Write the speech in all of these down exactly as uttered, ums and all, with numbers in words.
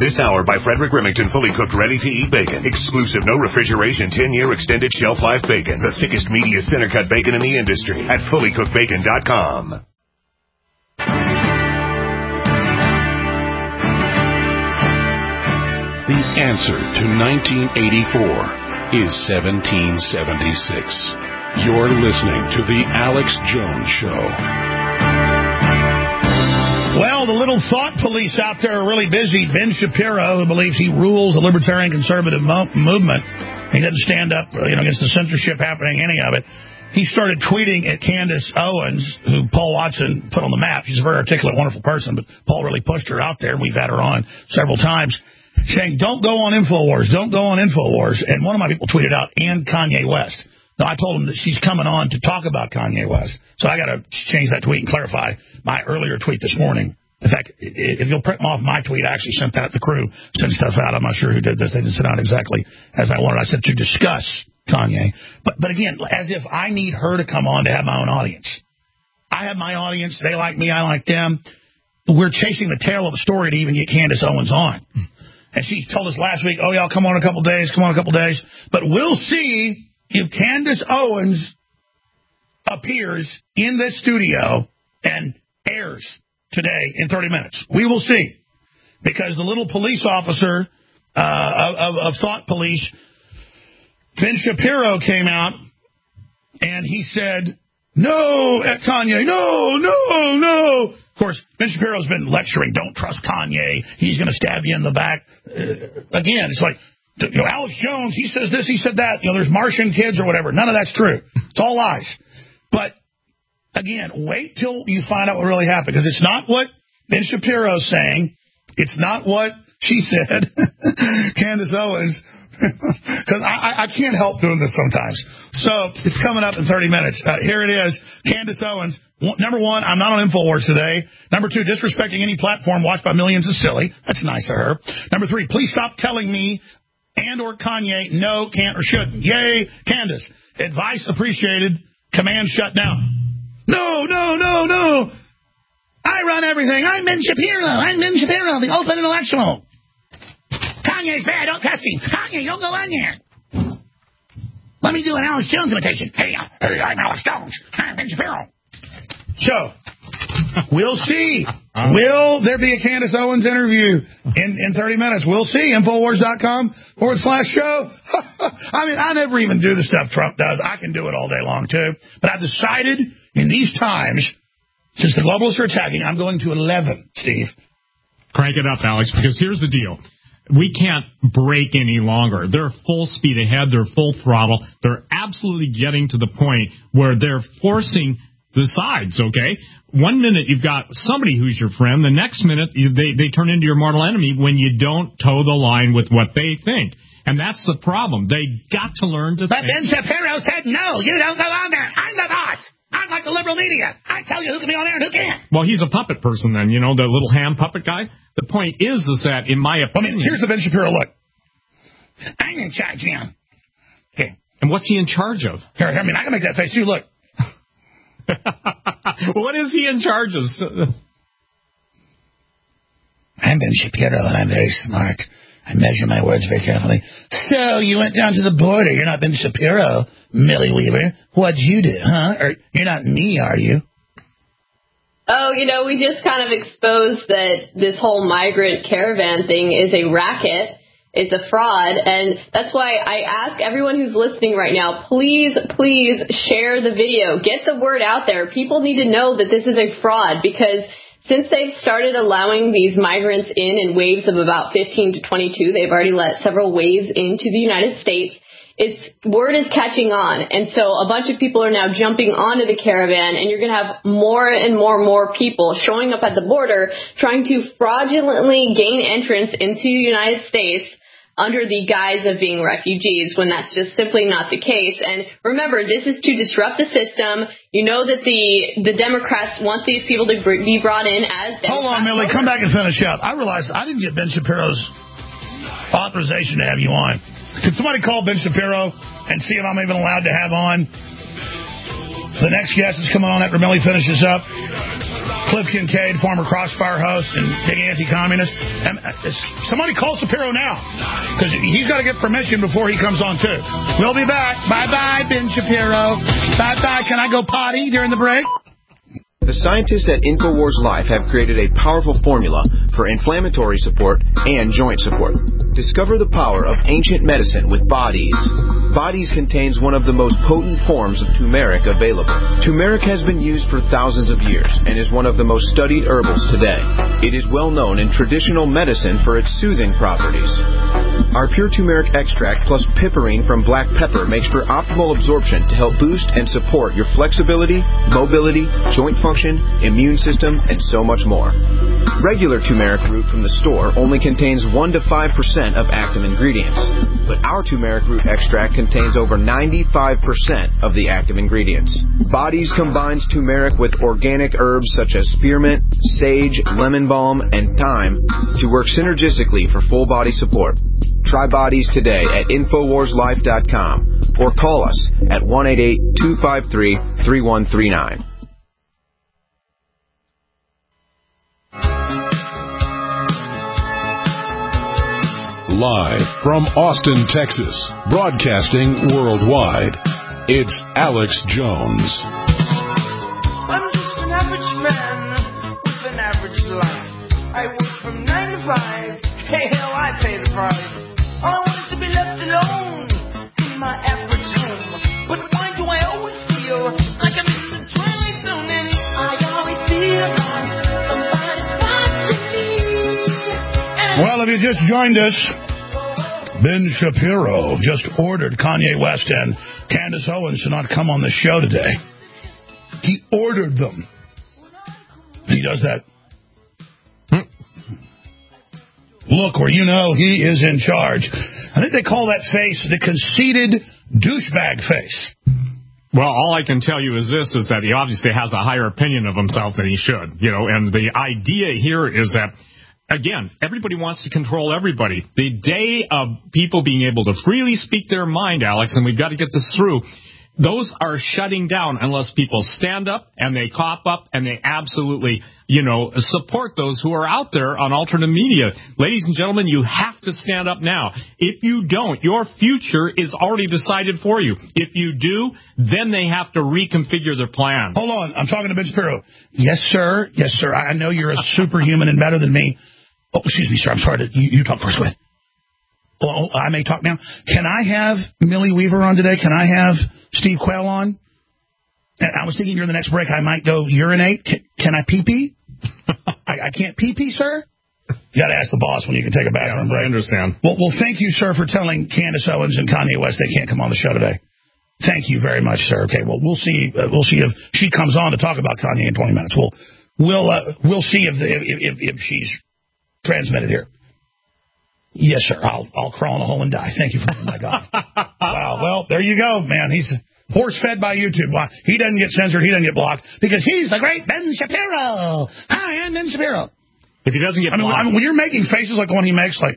This hour by Frederick Remington, fully cooked, ready-to-eat bacon. Exclusive, no refrigeration, ten-year extended shelf life bacon. The thickest, meatiest, center-cut bacon in the industry at fully cooked bacon dot com. The answer to nineteen eighty-four is seventeen seventy-six. You're listening to The Alex Jones Show. Well, the little thought police out there are really busy. Ben Shapiro, who believes he rules the libertarian conservative mo- movement, he doesn't stand up you know, against the censorship happening, any of it. He started tweeting at Candace Owens, who Paul Watson put on the map. She's a very articulate, wonderful person, but Paul really pushed her out there, and we've had her on several times, saying, don't go on InfoWars, don't go on InfoWars. And one of my people tweeted out, and Kanye West. Now, I told him that she's coming on to talk about Kanye West. So I got to change that tweet and clarify my earlier tweet this morning. In fact, if you'll print off my tweet, I actually sent that to the crew, sent stuff out. I'm not sure who did this. They didn't send out exactly as I wanted. I said to discuss Kanye. But but again, as if I need her to come on to have my own audience. I have my audience. They like me. I like them. We're chasing the tail of a story to even get Candace Owens on. And she told us last week, oh, y'all come on a couple days, come on a couple days. But we'll see if Candace Owens appears in this studio and airs today in thirty minutes. We will see. Because the little police officer uh, of, of Thought Police, Ben Shapiro, came out and he said, no, at Kanye, no, no, no. Of course, Ben Shapiro's been lecturing, don't trust Kanye. He's going to stab you in the back. Uh, again, it's like, you know, Alex Jones, he says this, he said that. You know, there's Martian kids or whatever. None of that's true. It's all lies. But, again, wait till you find out what really happened. Because it's not what Ben Shapiro's saying. It's not what she said, Candace Owens. Because I, I can't help doing this sometimes. So it's coming up in thirty minutes. Uh, here it is. Candace Owens. Number one, I'm not on InfoWars today. Number two, disrespecting any platform watched by millions is silly. That's nice of her. Number three, please stop telling me and or Kanye no, can't, or shouldn't. Yay, Candace. Advice appreciated. Command shut down. No, no, no, no. I run everything. I'm Ben Shapiro. I'm Ben Shapiro, the ultimate intellectual. Kanye's bad. Don't trust him. Kanye, don't go on there. Let me do an Alex Jones imitation. Hey, uh, hey, I'm Alex Jones. I'm Ben Shapiro. So, we'll see. Will there be a Candace Owens interview in, in thirty minutes? We'll see. Infowars.com forward slash show. I mean, I never even do the stuff Trump does. I can do it all day long, too. But I've decided in these times, since the globalists are attacking, I'm going to eleven, Steve. Crank it up, Alex, because here's the deal. We can't break any longer. They're full speed ahead. They're full throttle. They're absolutely getting to the point where they're forcing the sides, okay? One minute you've got somebody who's your friend. The next minute they, they turn into your mortal enemy when you don't toe the line with what they think. And that's the problem. They got to learn to but think. Ben Shapiro said, no, you don't go on there. I'm the boss. I'm like the liberal media. I tell you who can be on air and who can't. Well, he's a puppet person then, you know, the little ham puppet guy. The point is, is that, in my opinion... I mean, here's the Ben Shapiro look. I'm in charge now. Okay. And what's he in charge of? Here, I mean, I can make that face too. Look. What is he in charge of? I'm Ben Shapiro, and I'm very smart. I measure my words very carefully. So, you went down to the border. You're not Ben Shapiro, Millie Weaver. What'd you do, huh? Or you're not me, are you? Oh, you know, we just kind of exposed that this whole migrant caravan thing is a racket. It's a fraud. And that's why I ask everyone who's listening right now, please, please share the video. Get the word out there. People need to know that this is a fraud because since they've started allowing these migrants in in waves of about fifteen to twenty-two, they've already let several waves into the United States. It's word is catching on, and so a bunch of people are now jumping onto the caravan, and you're going to have more and more and more people showing up at the border trying to fraudulently gain entrance into the United States under the guise of being refugees, when that's just simply not the case. And remember, this is to disrupt the system. You know that the the Democrats want these people to be brought in as Democrats. Hold on, Millie. Come back and finish up. I realized I didn't get Ben Shapiro's authorization to have you on. Could somebody call Ben Shapiro and see if I'm even allowed to have on the next guest is coming on after Millie finishes up? Cliff Kincaid, former Crossfire host and big anti-communist. And somebody call Shapiro now, because he's got to get permission before he comes on, too. We'll be back. Bye-bye, Ben Shapiro. Bye-bye. Can I go potty during the break? The scientists at InfoWars Life have created a powerful formula for inflammatory support and joint support. Discover the power of ancient medicine with Bodies. Bodies contains one of the most potent forms of turmeric available. Turmeric has been used for thousands of years and is one of the most studied herbals today. It is well known in traditional medicine for its soothing properties. Our pure turmeric extract plus piperine from black pepper makes for optimal absorption to help boost and support your flexibility, mobility, joint function, immune system, and so much more. Regular turmeric root from the store only contains one to five percent of active ingredients, but our turmeric root extract contains over ninety-five percent of the active ingredients. Bodies combines turmeric with organic herbs such as spearmint, sage, lemon balm, and thyme to work synergistically for full body support. Try Bodies today at Infowars Life dot com or call us at one eight eight, two five three, three one three nine. Live from Austin, Texas, broadcasting worldwide, it's Alex Jones. I'm just an average man with an average life. I work from nine to five. Hey, hell, I pay the price. All I want is to be left alone in my average home. But why do I always feel like I'm in the twilight zone? And I always feel like somebody's watching me. Well, if you just joined us, Ben Shapiro just ordered Kanye West and Candace Owens to not come on the show today. He ordered them. He does that hmm. look where you know he is in charge. I think they call that face the conceited douchebag face. Well, all I can tell you is this, is that he obviously has a higher opinion of himself than he should. You know, and the idea here is that, again, everybody wants to control everybody. The day of people being able to freely speak their mind, Alex, and we've got to get this through, those are shutting down unless people stand up and they cop up and they absolutely, you know, support those who are out there on alternate media. Ladies and gentlemen, you have to stand up now. If you don't, your future is already decided for you. If you do, then they have to reconfigure their plan. Hold on. I'm talking to Ben Shapiro. Yes, sir. Yes, sir. I know you're a superhuman and better than me. Oh, excuse me, sir. I'm sorry. To, you, you talk first. Go ahead. Oh, I may talk now. Can I have Millie Weaver on today? Can I have Steve Quayle on? I was thinking during the next break I might go urinate. Can, can I pee-pee? I, I can't pee-pee, sir? You got to ask the boss when you can take a bathroom break. I understand. Well, well, thank you, sir, for telling Candace Owens and Kanye West they can't come on the show today. Thank you very much, sir. Okay, well, we'll see. Uh, we'll see if she comes on to talk about Kanye in twenty minutes. We'll we'll uh, we'll see if, the, if if if she's transmitted here. Yes, sir. I'll I'll crawl in a hole and die. Thank you for my God. Wow. Well, there you go, man. He's horse fed by YouTube. Well, he doesn't get censored. He doesn't get blocked because he's the great Ben Shapiro. Hi, I'm Ben Shapiro. If he doesn't get I mean, blocked, I mean, when you're making faces like the one he makes, like,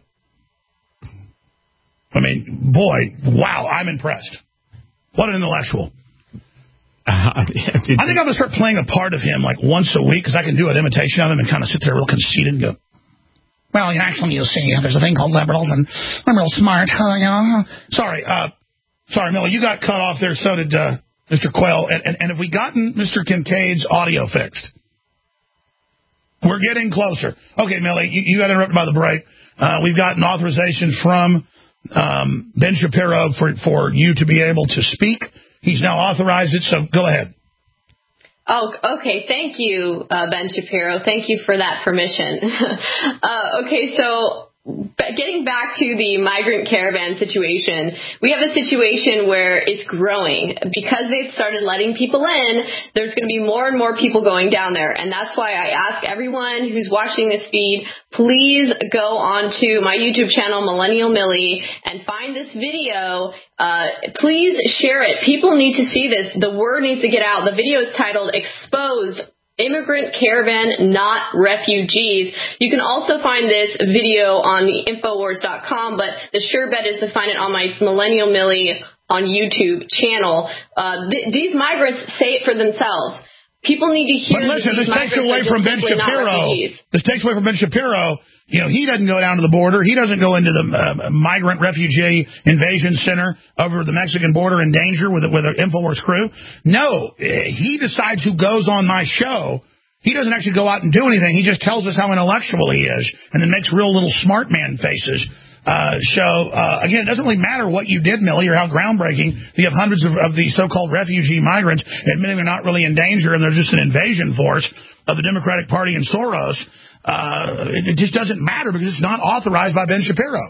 I mean, boy, wow, I'm impressed. What an intellectual. Uh, I think I'm going to start playing a part of him like once a week because I can do an imitation of him and kind of sit there real conceited and go, well, actually, you see, there's a thing called liberals, and I'm real smart. Uh, you know. Sorry, uh, sorry, Millie, you got cut off there. So did uh, Mister Quayle. And, and, and have we gotten Mister Kincaid's audio fixed? We're getting closer. Okay, Millie, you, you got interrupted by the break. Uh, we've gotten authorization from um, Ben Shapiro for for you to be able to speak. He's now authorized it. So go ahead. Oh, okay. Thank you, uh, Ben Shapiro. Thank you for that permission. uh, okay, so getting back to the migrant caravan situation, we have a situation where it's growing. Because they've started letting people in, there's going to be more and more people going down there. And that's why I ask everyone who's watching this feed, please go on to my YouTube channel, Millennial Millie, and find this video. Uh, please share it. People need to see this. The word needs to get out. The video is titled Exposed Immigrant Caravan, Not Refugees. You can also find this video on the Infowars dot com, but the sure bet is to find it on my Millennial Millie on YouTube channel. Uh, th- these migrants say it for themselves. people need to hear. But listen, that this takes away from Ben Shapiro. This takes away from Ben Shapiro. You know, he doesn't go down to the border. He doesn't go into the uh, migrant refugee invasion center over the Mexican border in danger with with an InfoWars crew. No, he decides who goes on my show. He doesn't actually go out and do anything. He just tells us how intellectual he is and then makes real little smart man faces. Uh, so, uh, again, it doesn't really matter what you did, Millie, or how groundbreaking. You have hundreds of, of these so-called refugee migrants admitting they're not really in danger and they're just an invasion force of the Democratic Party and Soros. Uh, it, it just doesn't matter because it's not authorized by Ben Shapiro.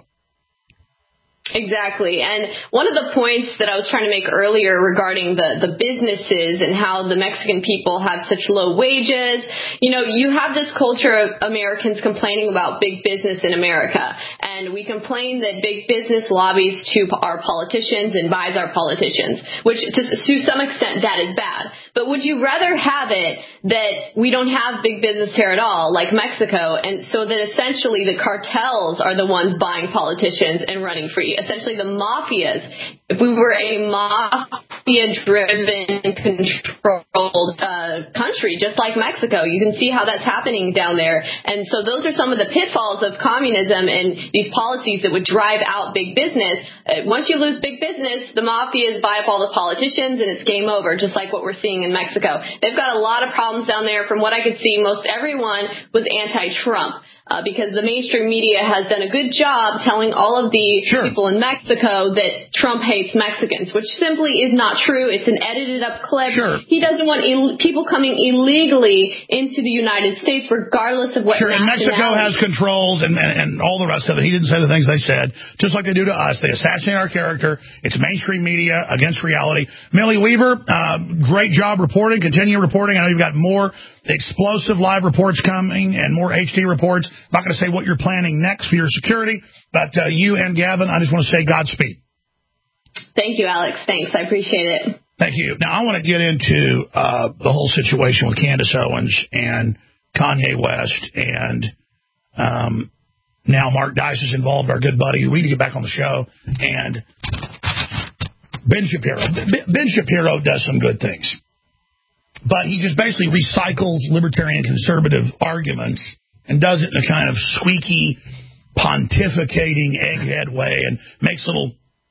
Exactly. And one of the points that I was trying to make earlier regarding the, the businesses and how the Mexican people have such low wages, you know, you have this culture of Americans complaining about big business in America. And we complain that big business lobbies to our politicians and buys our politicians, which to, to some extent that is bad. But would you rather have it that we don't have big business here at all, like Mexico, and so that essentially the cartels are the ones buying politicians and running free? Essentially the mafias. If we were a mafia-driven, controlled uh, country, just like Mexico, you can see how that's happening down there. And so those are some of the pitfalls of communism and these policies that would drive out big business. Uh, once you lose big business, the mafias buy up all the politicians and it's game over, just like what we're seeing in Mexico. They've got a lot of problems down there. From what I could see, most everyone was anti-Trump. Uh, because the mainstream media has done a good job telling all of the sure. people in Mexico that Trump hates Mexicans, which simply is not true. It's an edited up clip. Sure. He doesn't want Ill- people coming illegally into the United States, regardless of what Sure, and Mexico has controls and, and, and all the rest of it. He didn't say the things they said, just like they do to us. They assassinate our character. It's mainstream media against reality. Millie Weaver, uh, great job reporting. Continue reporting. I know you've got more explosive live reports coming and more H D reports. I'm not going to say what you're planning next for your security, but uh, you and Gavin, I just want to say Godspeed. Thank you, Alex. Thanks. I appreciate it. Thank you. Now, I want to get into uh, the whole situation with Candace Owens and Kanye West, and um, now Mark Dice is involved, our good buddy, who we need to get back on the show, and Ben Shapiro. Ben Shapiro does some good things. But he just basically recycles libertarian conservative arguments and does it in a kind of squeaky, pontificating egghead way and makes little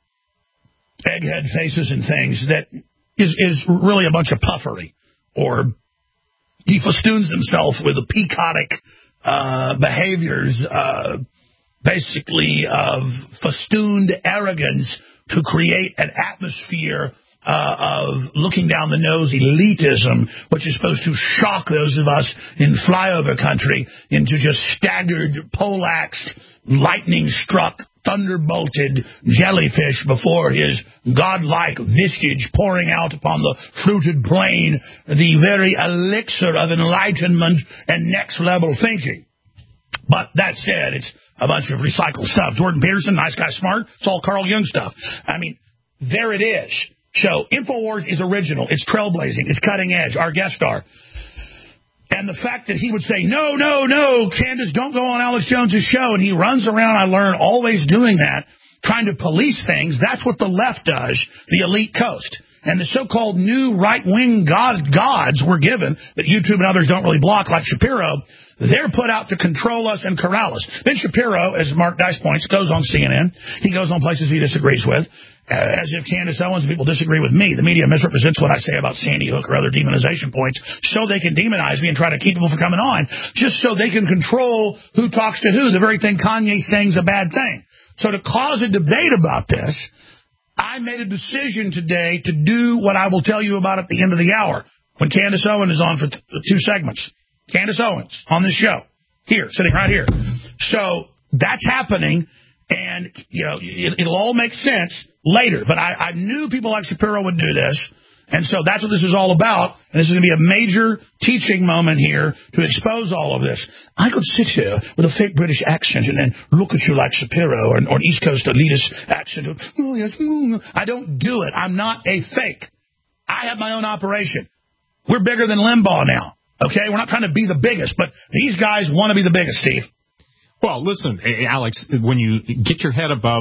egghead faces and things that is, is really a bunch of puffery. Or he festoons himself with a peacotic uh, behaviors, uh, basically of festooned arrogance to create an atmosphere Uh, of looking down the nose elitism, which is supposed to shock those of us in flyover country into just staggered, poleaxed, lightning-struck, thunderbolted jellyfish before his godlike visage pouring out upon the fruited plain, the very elixir of enlightenment and next-level thinking. But that said, it's a bunch of recycled stuff. Jordan Peterson, nice guy, smart. It's all Carl Jung stuff. I mean, there it is. So, InfoWars is original. It's trailblazing. It's cutting edge. Our guest star. And the fact that he would say, no, no, no, Candace, don't go on Alex Jones's show. And he runs around, I learn, always doing that, trying to police things. That's what the left does, the elite coast. And the so-called new right-wing god, gods we're given that YouTube and others don't really block, like Shapiro, they're put out to control us and corral us. Ben Shapiro, as Mark Dice points, goes on C N N. He goes on places he disagrees with. Uh, as if Candace Owens and people disagree with me. The media misrepresents what I say about Sandy Hook or other demonization points so they can demonize me and try to keep people from coming on, just so they can control who talks to who, the very thing Kanye's saying is a bad thing. So to cause a debate about this, I made a decision today to do what I will tell you about at the end of the hour, when Candace Owens is on for th- two segments. Candace Owens on this show, here, sitting right here. So that's happening. And, you know, it, it'll all make sense later. But I, I knew people like Shapiro would do this. And so that's what this is all about. And this is going to be a major teaching moment here to expose all of this. I could sit here with a fake British accent and then look at you like Shapiro or, or an East Coast elitist accent. Oh, yes. I don't do it. I'm not a fake. I have my own operation. We're bigger than Limbaugh now. Okay? We're not trying to be the biggest, but these guys want to be the biggest, Steve. Well, listen, Alex, when you get your head above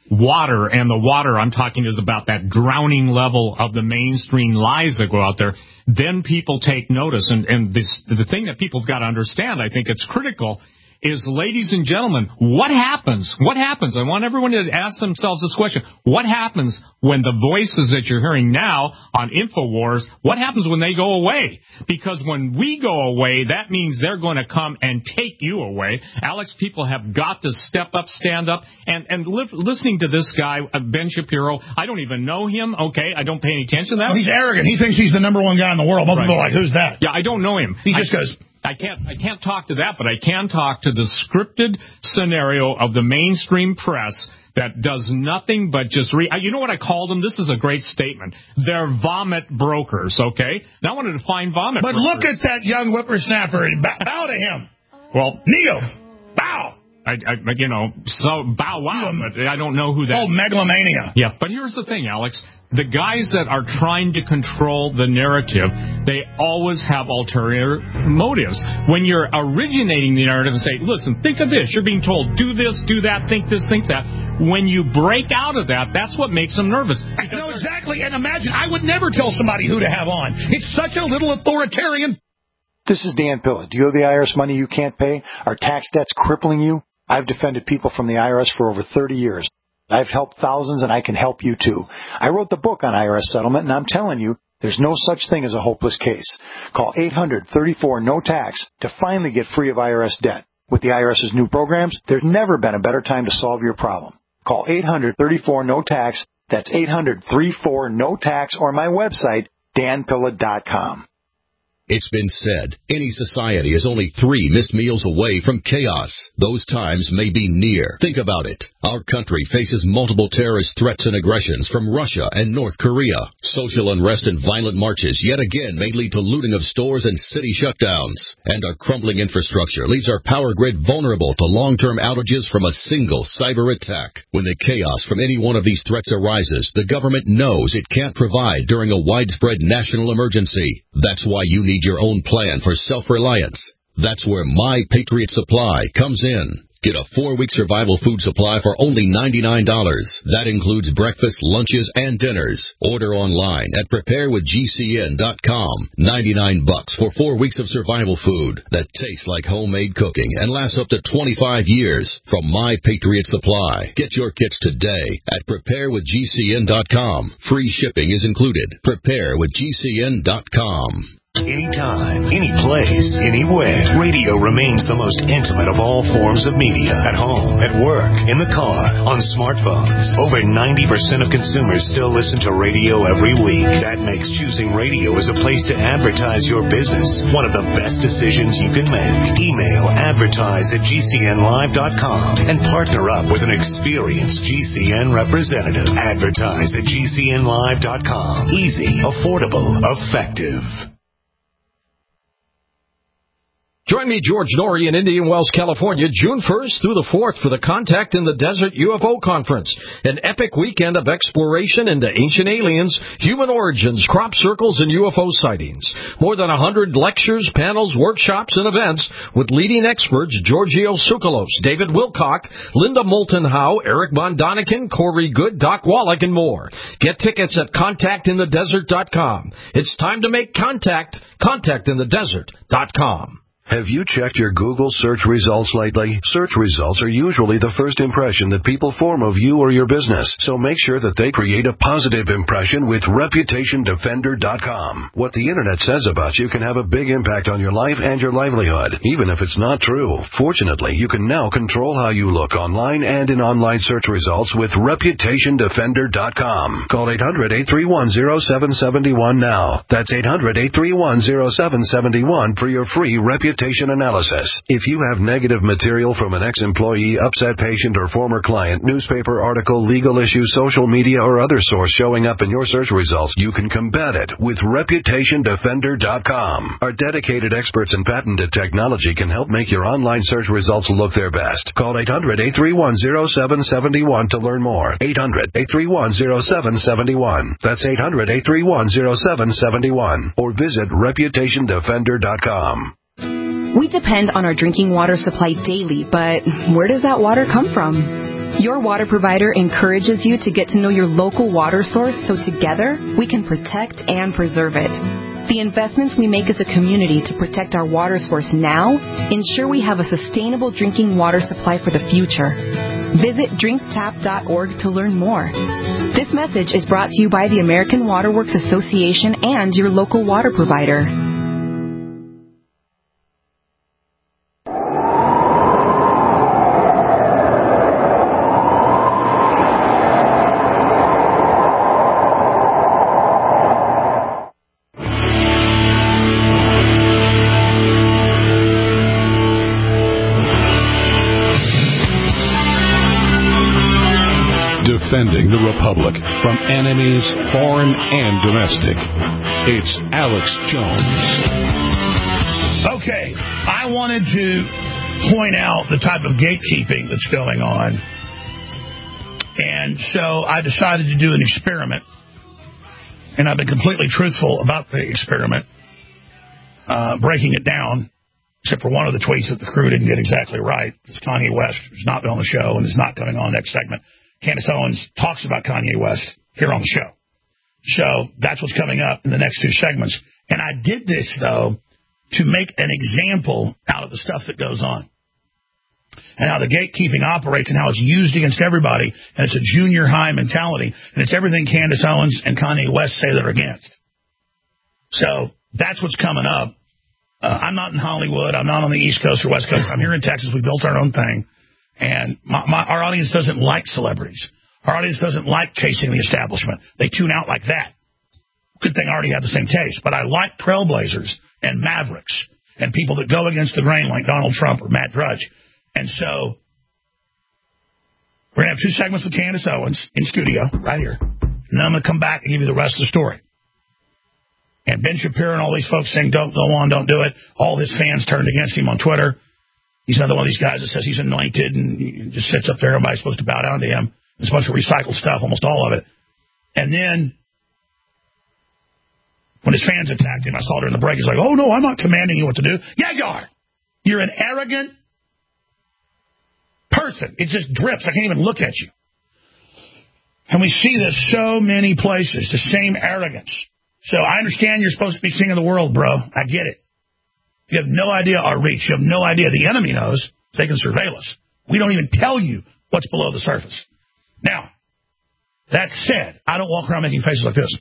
water, and the water I'm talking is about that drowning level of the mainstream lies that go out there, then people take notice. And, and this, the thing that people have got to understand, I think it's critical, is, ladies and gentlemen, what happens? What happens? I want everyone to ask themselves this question. What happens when the voices that you're hearing now on InfoWars, what happens when they go away? Because when we go away, that means they're going to come and take you away. Alex, people have got to step up, stand up, and, and li- listening to this guy, uh, Ben Shapiro, I don't even know him, okay? I don't pay any attention to that. Well, he's arrogant. He thinks he's the number one guy in the world. Most people are like, who's that? Yeah, I don't know him. He just I, goes... I can't I can't talk to that, but I can talk to the scripted scenario of the mainstream press that does nothing but just re... You know what I called them? This is a great statement. They're vomit brokers, okay? Now I wanted to define vomit but brokers. But look at that young whippersnapper. Bow, bow to him. Well, Neo, bow. I, I, you know, so bow wow, but I don't know who that... Oh, megalomania. Yeah, but here's the thing, Alex. The guys that are trying to control the narrative, they always have ulterior motives. When you're originating the narrative and say, listen, think of this. You're being told, do this, do that, think this, think that. When you break out of that, that's what makes them nervous. No, exactly. And imagine, I would never tell somebody who to have on. It's such a little authoritarian. This is Dan Pilla. Do you owe the I R S money you can't pay? Are tax debts crippling you? I've defended people from the I R S for over thirty years. I've helped thousands, and I can help you, too. I wrote the book on I R S settlement, and I'm telling you, there's no such thing as a hopeless case. Call eight hundred thirty-four no tax to finally get free of I R S debt. With the IRS's new programs, there's never been a better time to solve your problem. Call eight hundred thirty-four no tax. That's eight hundred thirty-four no tax, or my website, dan pilla dot com. It's been said, any society is only three missed meals away from chaos. Those times may be near. Think about it. Our country faces multiple terrorist threats and aggressions from Russia and North Korea. Social unrest and violent marches yet again may lead to looting of stores and city shutdowns. And our crumbling infrastructure leaves our power grid vulnerable to long-term outages from a single cyber attack. When the chaos from any one of these threats arises, the government knows it can't provide during a widespread national emergency. That's why you need your own plan for self-reliance. That's where My Patriot Supply comes in. Get a four-week survival food supply for only ninety-nine dollars. That includes breakfast, lunches, and dinners. Order online at prepare with G C N dot com. ninety-nine bucks for four weeks of survival food that tastes like homemade cooking and lasts up to twenty-five years from My Patriot Supply. Get your kits today at prepare with G C N dot com. Free shipping is included. prepare with G C N dot com. Anytime, any place, anywhere. Radio remains the most intimate of all forms of media. At home, at work, in the car, on smartphones. Over ninety percent of consumers still listen to radio every week. That makes choosing radio as a place to advertise your business one of the best decisions you can make. Email advertise at G C N live dot com and partner up with an experienced G C N representative. Advertise at G C N live dot com. Easy, affordable, effective. Join me, George Norrie, in Indian Wells, California, June first through the fourth for the Contact in the Desert U F O Conference, an epic weekend of exploration into ancient aliens, human origins, crop circles, and U F O sightings. More than one hundred lectures, panels, workshops, and events with leading experts Giorgio Tsoukalos, David Wilcock, Linda Moulton Howe, Eric Von Daniken, Corey Good, Doc Wallach, and more. Get tickets at contact in the desert dot com. It's time to make contact. contact in the desert dot com. Have you checked your Google search results lately? Search results are usually the first impression that people form of you or your business, so make sure that they create a positive impression with reputation defender dot com. What the Internet says about you can have a big impact on your life and your livelihood, even if it's not true. Fortunately, you can now control how you look online and in online search results with reputation defender dot com. Call eight hundred, eight three one, zero seven seven one now. That's eight hundred, eight three one, zero seven seven one for your free reputation analysis. If you have negative material from an ex-employee, upset patient, or former client, newspaper article, legal issue, social media, or other source showing up in your search results, you can combat it with reputation defender dot com. Our dedicated experts in patented technology can help make your online search results look their best. Call eight hundred, eight three one, zero seven seven one to learn more. eight hundred, eight three one, zero seven seven one. That's eight hundred, eight three one, zero seven seven one. Or visit reputation defender dot com. We depend on our drinking water supply daily, but where does that water come from? Your water provider encourages you to get to know your local water source so together we can protect and preserve it. The investments we make as a community to protect our water source now ensure we have a sustainable drinking water supply for the future. Visit drink tap dot org to learn more. This message is brought to you by the American Water Works Association and your local water provider. Defending the Republic from enemies, foreign and domestic. It's Alex Jones. Okay, I wanted to point out the type of gatekeeping that's going on. And so I decided to do an experiment. And I've been completely truthful about the experiment, uh, breaking it down, except for one of the tweets that the crew didn't get exactly right. It's Kanye West, who's not been on the show and is not coming on next segment. Candace Owens talks about Kanye West here on the show. So that's what's coming up in the next two segments. And I did this, though, to make an example out of the stuff that goes on and how the gatekeeping operates and how it's used against everybody. And it's a junior high mentality. And it's everything Candace Owens and Kanye West say they're against. So that's what's coming up. Uh, I'm not in Hollywood. I'm not on the East Coast or West Coast. I'm here in Texas. We built our own thing. And my, my, our audience doesn't like celebrities. Our audience doesn't like chasing the establishment. They tune out like that. Good thing I already have the same taste. But I like trailblazers and mavericks and people that go against the grain like Donald Trump or Matt Drudge. And so we're going to have two segments with Candace Owens in studio right here. And then I'm going to come back and give you the rest of the story. And Ben Shapiro and all these folks saying, don't go on, don't do it. All his fans turned against him on Twitter. He's another one of these guys that says he's anointed and he just sits up there. Everybody's supposed to bow down to him. It's a bunch of recycled stuff, almost all of it. And then when his fans attacked him, I saw during the break, he's like, oh, no, I'm not commanding you what to do. Yeah, you are. You're an arrogant person. It just drips. I can't even look at you. And we see this so many places, the same arrogance. So I understand you're supposed to be king of the world, bro. I get it. You have no idea our reach. You have no idea. The enemy knows. They can surveil us. We don't even tell you what's below the surface. Now, that said, I don't walk around making faces like this.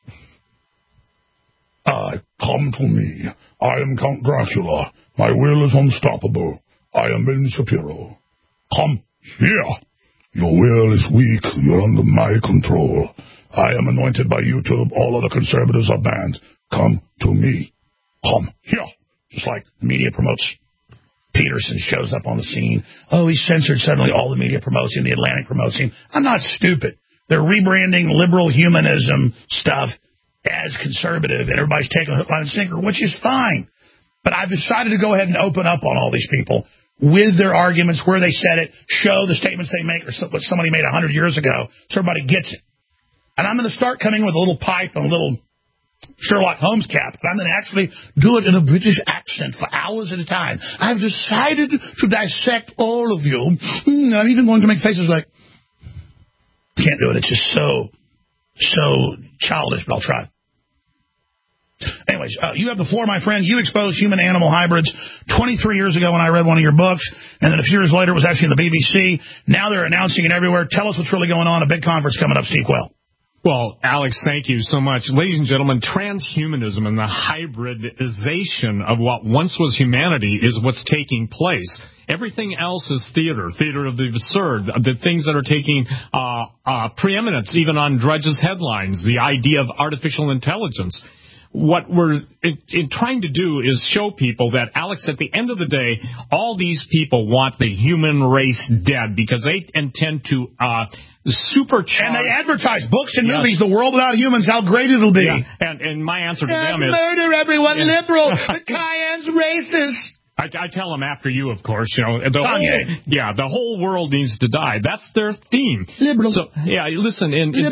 I come to me. I am Count Dracula. My will is unstoppable. I am Ben Shapiro. Come here. Your will is weak. You're under my control. I am anointed by YouTube. All other conservatives are banned. Come to me. Come here. Just like the media promotes Peterson shows up on the scene. Oh, he's censored. Suddenly all the media promotes him. The Atlantic promotes him. I'm not stupid. They're rebranding liberal humanism stuff as conservative, and everybody's taking a hook, line, and sinker, which is fine. But I've decided to go ahead and open up on all these people with their arguments, where they said it, show the statements they make or what somebody made one hundred years ago so everybody gets it. And I'm going to start coming with a little pipe and a little Sherlock Holmes cap, but I'm going to actually do it in a British accent for hours at a time. I've decided to dissect all of you. I'm even going to make faces like, can't do it. It's just so, so childish, but I'll try. Anyways, uh, you have the floor, my friend. You exposed human-animal hybrids twenty-three years ago when I read one of your books, and then a few years later it was actually in the B B C. Now they're announcing it everywhere. Tell us what's really going on. A big conference coming up, Steve Quayle. Well, Alex, thank you so much. Ladies and gentlemen, transhumanism and the hybridization of what once was humanity is what's taking place. Everything else is theater, theater of the absurd, the things that are taking uh, uh, preeminence even on Drudge's headlines, the idea of artificial intelligence. What we're in, in trying to do is show people that, Alex, at the end of the day, all these people want the human race dead because they intend to uh, supercharge. And they advertise books and yes. movies, the world without humans, how great it'll be. Yeah. And, and my answer to yeah, them is... Murder everyone, yeah. liberal, the Cayenne's racist. I, I tell them after you, of course, you know, the whole, Kanye. yeah, the whole world needs to die. That's their theme. Liberal. So, yeah, listen, and Liberal.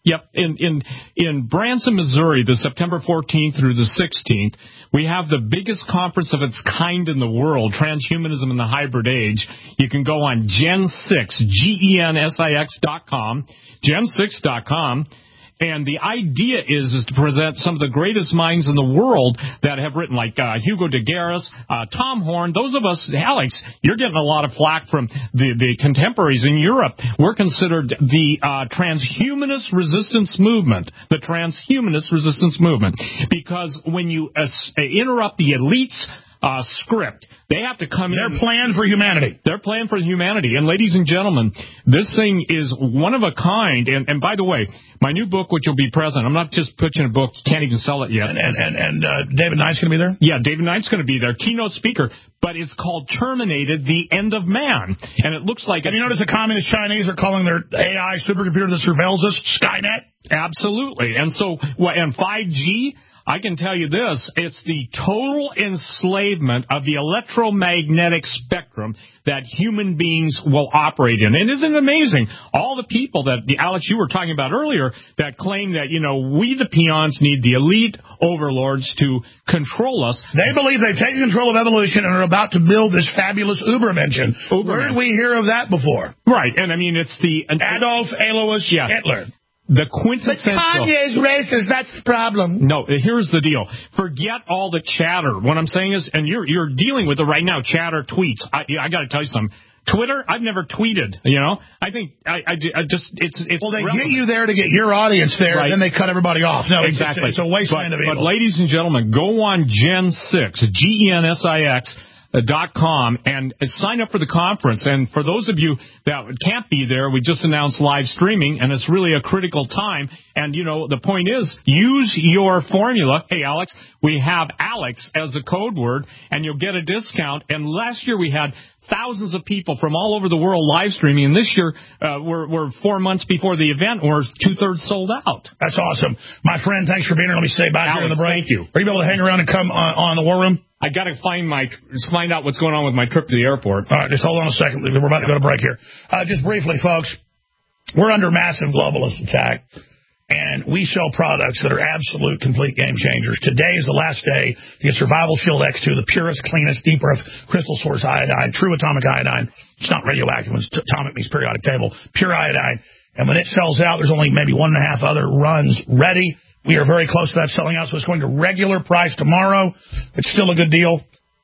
Yep. In, in, in Branson, Missouri, the September fourteenth through the sixteenth, we have the biggest conference of its kind in the world, Transhumanism in the Hybrid Age. You can go on Gen six, G E N S I X dot com, gen six dot com. And the idea is, is to present some of the greatest minds in the world that have written, like uh, Hugo de Garis, uh, Tom Horn. Those of us, Alex, you're getting a lot of flack from the, the contemporaries in Europe. We're considered the uh, transhumanist resistance movement, the transhumanist resistance movement, because when you uh, interrupt the elites' Uh, script. They have to come Their in. Their plan for humanity. Their plan for humanity. And ladies and gentlemen, this thing is one of a kind. And, and by the way, my new book, which will be present, I'm not just pitching a book, you can't even sell it yet. And and, and, and uh, David Knight's going to be there? Yeah, David Knight's going to be there, keynote speaker. But it's called Terminated, the End of Man. And it looks like... Have you noticed the communist Chinese are calling their A I supercomputer that surveils us Skynet? Absolutely. And so, and five G... I can tell you this, it's the total enslavement of the electromagnetic spectrum that human beings will operate in. And isn't it amazing? All the people that, the Alex, you were talking about earlier, that claim that, you know, we the peons need the elite overlords to control us. They believe they've taken control of evolution and are about to build this fabulous Ubermensch. Ubermensch. Where did we hear of that before? Right, and I mean, it's the... Adolf Alois yeah. Hitler. The quintessential... But Kanye's racist, that's the problem. No, here's the deal. Forget all the chatter. What I'm saying is, and you're you're dealing with it right now, chatter tweets. I, I got to tell you something. Twitter, I've never tweeted, you know? I think, I, I, I just, it's... it's well, they relevant. get you there to get your audience there, right. and then they cut everybody off. No, exactly. It's, it's a wasteland but, of evil. But ladies and gentlemen, go on Gen six, G E N S I X, dot com and sign up for the conference. And for those of you that can't be there, we just announced live streaming, and it's really a critical time. And, you know, the point is, use your formula. Hey, Alex, we have Alex as the code word, and you'll get a discount. And last year we had thousands of people from all over the world live streaming, and this year uh, we're, we're four months before the event, we're two-thirds sold out. That's awesome. My friend, thanks for being here. Let me say back Alex, here in the break. Thank you. Are you able to hang around and come on, on the War Room? I got to find my find out what's going on with my trip to the airport. All right, just hold on a second. We're about to go to break here. Uh, just briefly, folks, we're under massive globalist attack, and we sell products that are absolute, complete game changers. Today is the last day to get Survival Shield X two, the purest, cleanest, deep earth crystal source iodine, true atomic iodine. It's not radioactive. It's atomic means periodic table, pure iodine. And when it sells out, there's only maybe one and a half other runs ready. We are very close to that selling out, so it's going to regular price tomorrow. It's still a good deal.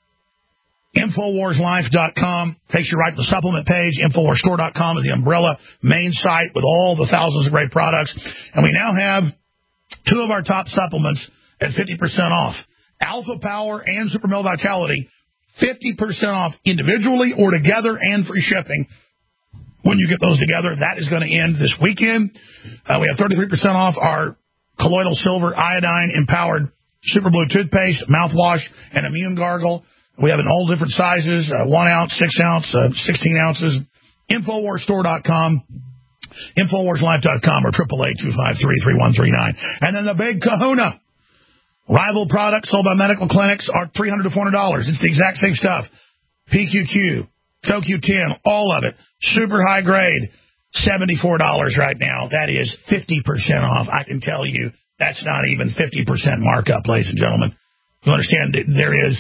Infowars Life dot com takes you right to the supplement page. Infowars Store dot com is the umbrella main site with all the thousands of great products. And we now have two of our top supplements at fifty percent off. Alpha Power and Super Male Vitality, fifty percent off individually or together and free shipping. When you get those together, that is going to end this weekend. Uh, we have thirty-three percent off our colloidal silver iodine-empowered Super Blue toothpaste, mouthwash, and immune gargle. We have in all different sizes, uh, one ounce, six ounce, uh, sixteen ounces. Infowars Store dot com, Infowars Life dot com, or eight eight eight, two five three, three one three nine. And then the big kahuna. Rival products sold by medical clinics are three hundred to four hundred dollars. It's the exact same stuff. P Q Q, C O Q ten, all of it. Super high grade. seventy-four dollars right now. That is fifty percent off. I can tell you that's not even fifty percent markup, ladies and gentlemen. You understand there is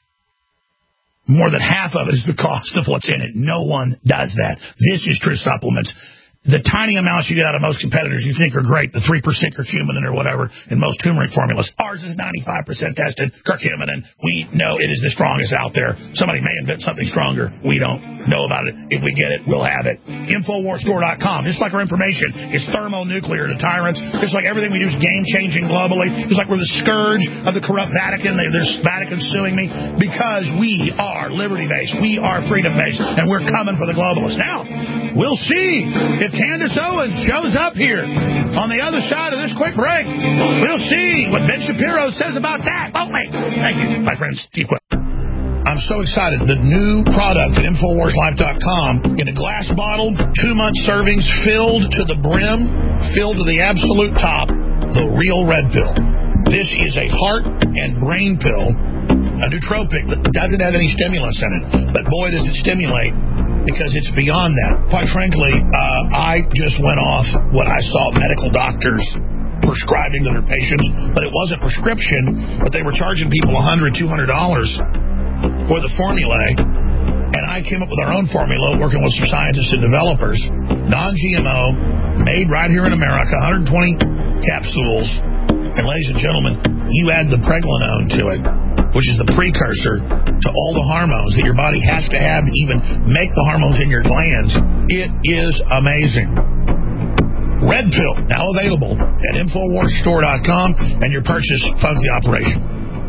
more than half of it is the cost of what's in it. No one does that. This is True Supplements. The tiny amounts you get out of most competitors you think are great, the three percent curcumin or whatever in most turmeric formulas. Ours is ninety-five percent tested curcumin. We know it is the strongest out there. Somebody may invent something stronger. We don't know about it. If we get it, we'll have it. Infowars Store dot com. Just like our information is thermonuclear to tyrants. Just like everything we do is game-changing globally. Just like we're the scourge of the corrupt Vatican. There's Vatican suing me because we are liberty-based. We are freedom-based. And we're coming for the globalists. Now, we'll see if Candace Owens shows up here on the other side of this quick break. We'll see what Ben Shapiro says about that, won't we? Thank you, my friends. Steve Quest. I'm so excited. The new product at Infowars Life dot com in a glass bottle, two-month servings, filled to the brim, filled to the absolute top, the Real Red Pill. This is a heart and brain pill, a nootropic that doesn't have any stimulants in it. But boy, does it stimulate because it's beyond that. Quite frankly, uh, I just went off what I saw medical doctors prescribing to their patients, but it wasn't prescription, but they were charging people one hundred dollars, two hundred dollars for the formulae, and I came up with our own formula working with some scientists and developers, non-G M O, made right here in America, one hundred twenty capsules, and ladies and gentlemen, you add the pregnenolone to it, which is the precursor to all the hormones that your body has to have to even make the hormones in your glands. It is amazing. Red Pill, now available at Infowars Store dot com, and your purchase funds the operation.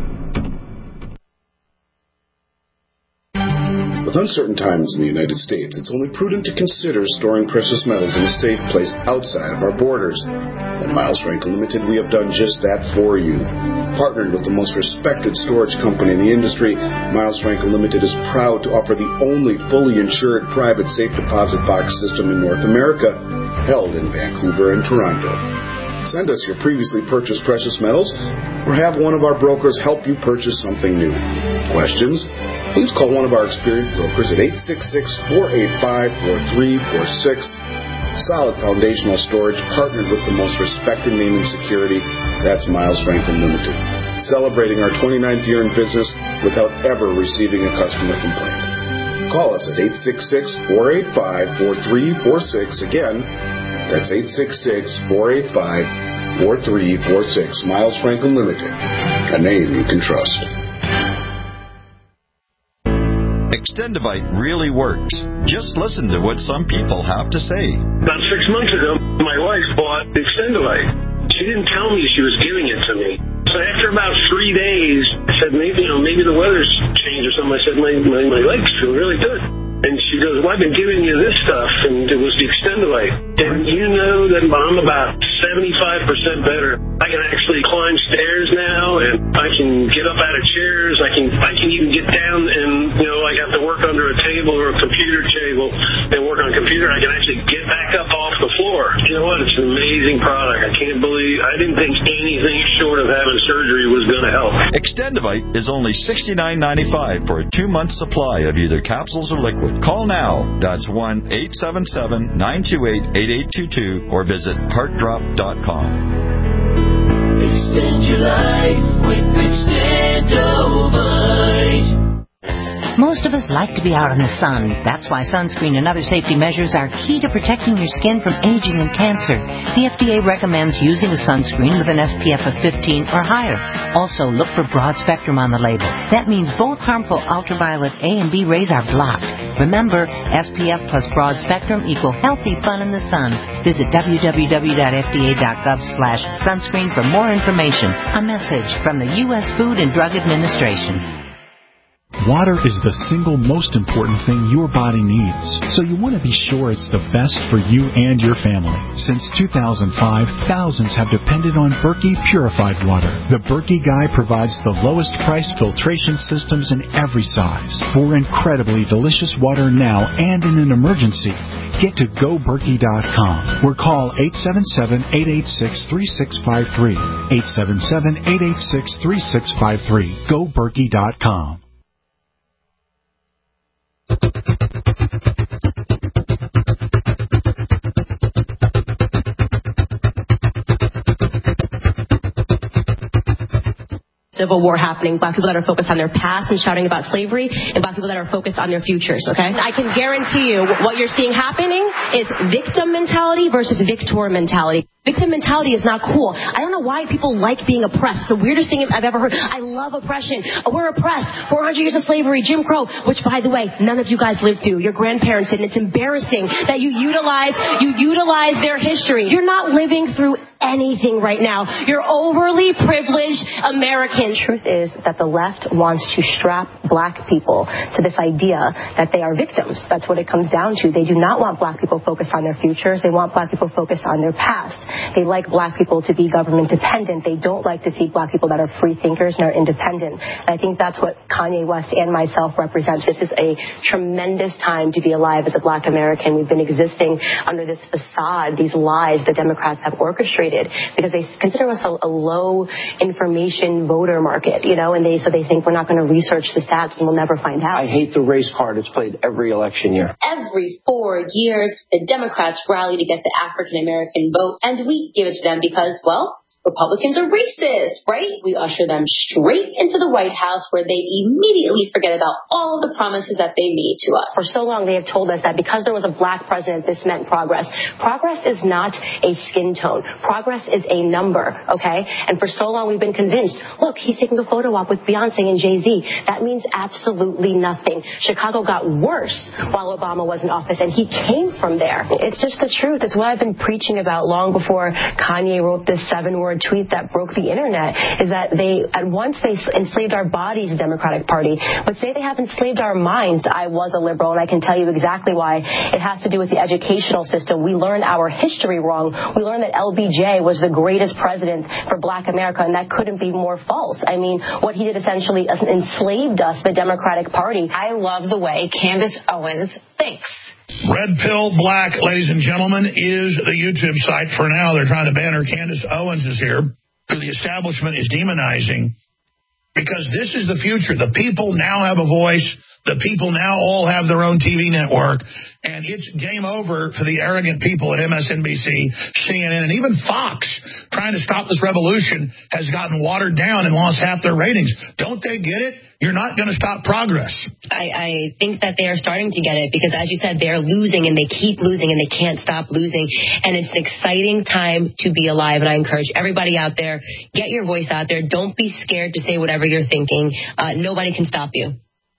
With uncertain times in the United States, it's only prudent to consider storing precious metals in a safe place outside of our borders. At Miles Franklin Limited, we have done just that for you. Partnered with the most respected storage company in the industry, Miles Franklin Limited is proud to offer the only fully insured private safe deposit box system in North America, held in Vancouver and Toronto. Send us your previously purchased precious metals, or have one of our brokers help you purchase something new. Questions? Please call one of our experienced brokers at eight six six, four eight five, four three four six. Solid foundational storage, partnered with the most respected name in security. That's Miles Franklin Limited. Celebrating our twenty-ninth year in business without ever receiving a customer complaint. Call us at eight six six, four eight five, four three four six. Again, that's eight six six, four eight five, four three four six. Miles Franklin Limited, a name you can trust. Extendivite really works. Just listen to what some people have to say. About six months ago, my wife bought Extendivite. She didn't tell me she was giving it to me. So after about three days, I said, maybe, you know, maybe the weather's changed or something. I said, my, my, my legs feel really good. And she goes, well, I've been giving you this stuff, and it was the Extendivite. And you know that I'm about seventy-five percent better. I can actually climb stairs now, and I can get up out of chairs. I can I can even get down and, you know, like I have to work under a table or a computer table and work on a computer. I can actually get back up off the floor. You know what? It's an amazing product. I can't believe, I didn't think anything short of having surgery was going to help. Extendivite is only sixty-nine ninety-five for a two-month supply of either capsules or liquid. Call now. That's one eight seven seven, nine two eight, eight eight two two or visit heart drop dot com. Extend your life with Extendivite. Most of us like to be out in the sun. That's why sunscreen and other safety measures are key to protecting your skin from aging and cancer. The F D A recommends using a sunscreen with an S P F of fifteen or higher. Also, look for broad spectrum on the label. That means both harmful ultraviolet A and B rays are blocked. Remember, S P F plus broad spectrum equal healthy fun in the sun. Visit w w w dot f d a dot gov slash sunscreen for more information. A message from the U S Food and Drug Administration. Water is the single most important thing your body needs, so you want to be sure it's the best for you and your family. Since two thousand five, thousands have depended on Berkey purified water. The Berkey Guy provides the lowest price filtration systems in every size for incredibly delicious water now and in an emergency. Get to go berkey dot com or call eight seven seven, eight eight six, three six five three. eight seven seven, eight eight six, three six five three. go berkey dot com. Civil war happening, black people that are focused on their past and shouting about slavery, and black people that are focused on their futures, okay? I can guarantee you what you're seeing happening is victim mentality versus victor mentality. Victim mentality is not cool. I don't know why people like being oppressed. It's the weirdest thing I've ever heard. I love oppression. We're oppressed. four hundred years of slavery, Jim Crow, which, by the way, none of you guys lived through. Your grandparents did, and it's embarrassing that you utilize, you utilize their history. You're not living through anything right now. You're overly privileged Americans. The truth is that the left wants to strap black people to this idea that they are victims. That's what it comes down to. They do not want black people focused on their futures. They want black people focused on their past. They like black people to be government dependent. They don't like to see black people that are free thinkers and are independent. And I think that's what Kanye West and myself represent. This is a tremendous time to be alive as a black American. We've been existing under this facade, these lies the Democrats have orchestrated because they consider us a, a low information voter market, you know, and they so they think we're not going to research the stats and we'll never find out. I hate the race card. It's played every election year. Every four years, the Democrats rally to get the African American vote, and we give it to them because, well, Republicans are racist, right? We usher them straight into the White House where they immediately forget about all of the promises that they made to us. For so long, they have told us that because there was a black president, this meant progress. Progress is not a skin tone. Progress is a number, okay? And for so long, we've been convinced, look, he's taking a photo op with Beyonce and Jay-Z. That means absolutely nothing. Chicago got worse while Obama was in office, and he came from there. It's just the truth. It's what I've been preaching about long before Kanye wrote this seven-word tweet that broke the internet, is that they, at once they enslaved our bodies, the Democratic Party, but say they have enslaved our minds. I was a liberal, and I can tell you exactly why. It has to do with the educational system. We learned our history wrong. We learned that L B J was the greatest president for black America, and that couldn't be more false. I mean, what he did essentially enslaved us, the Democratic Party. I love the way Candace Owens thinks. Red Pill Black, ladies and gentlemen, is the YouTube site for now. They're trying to ban her. Candace Owens is here, who the establishment is demonizing, because this is the future. The people now have a voice. The people now all have their own T V network, and it's game over for the arrogant people at M S N B C, C N N, and even Fox, trying to stop this revolution, has gotten watered down and lost half their ratings. Don't they get it? You're not going to stop progress. I, I think that they are starting to get it because, as you said, they're losing and they keep losing and they can't stop losing. And it's an exciting time to be alive. And I encourage everybody out there, get your voice out there. Don't be scared to say whatever you're thinking. Uh, nobody can stop you.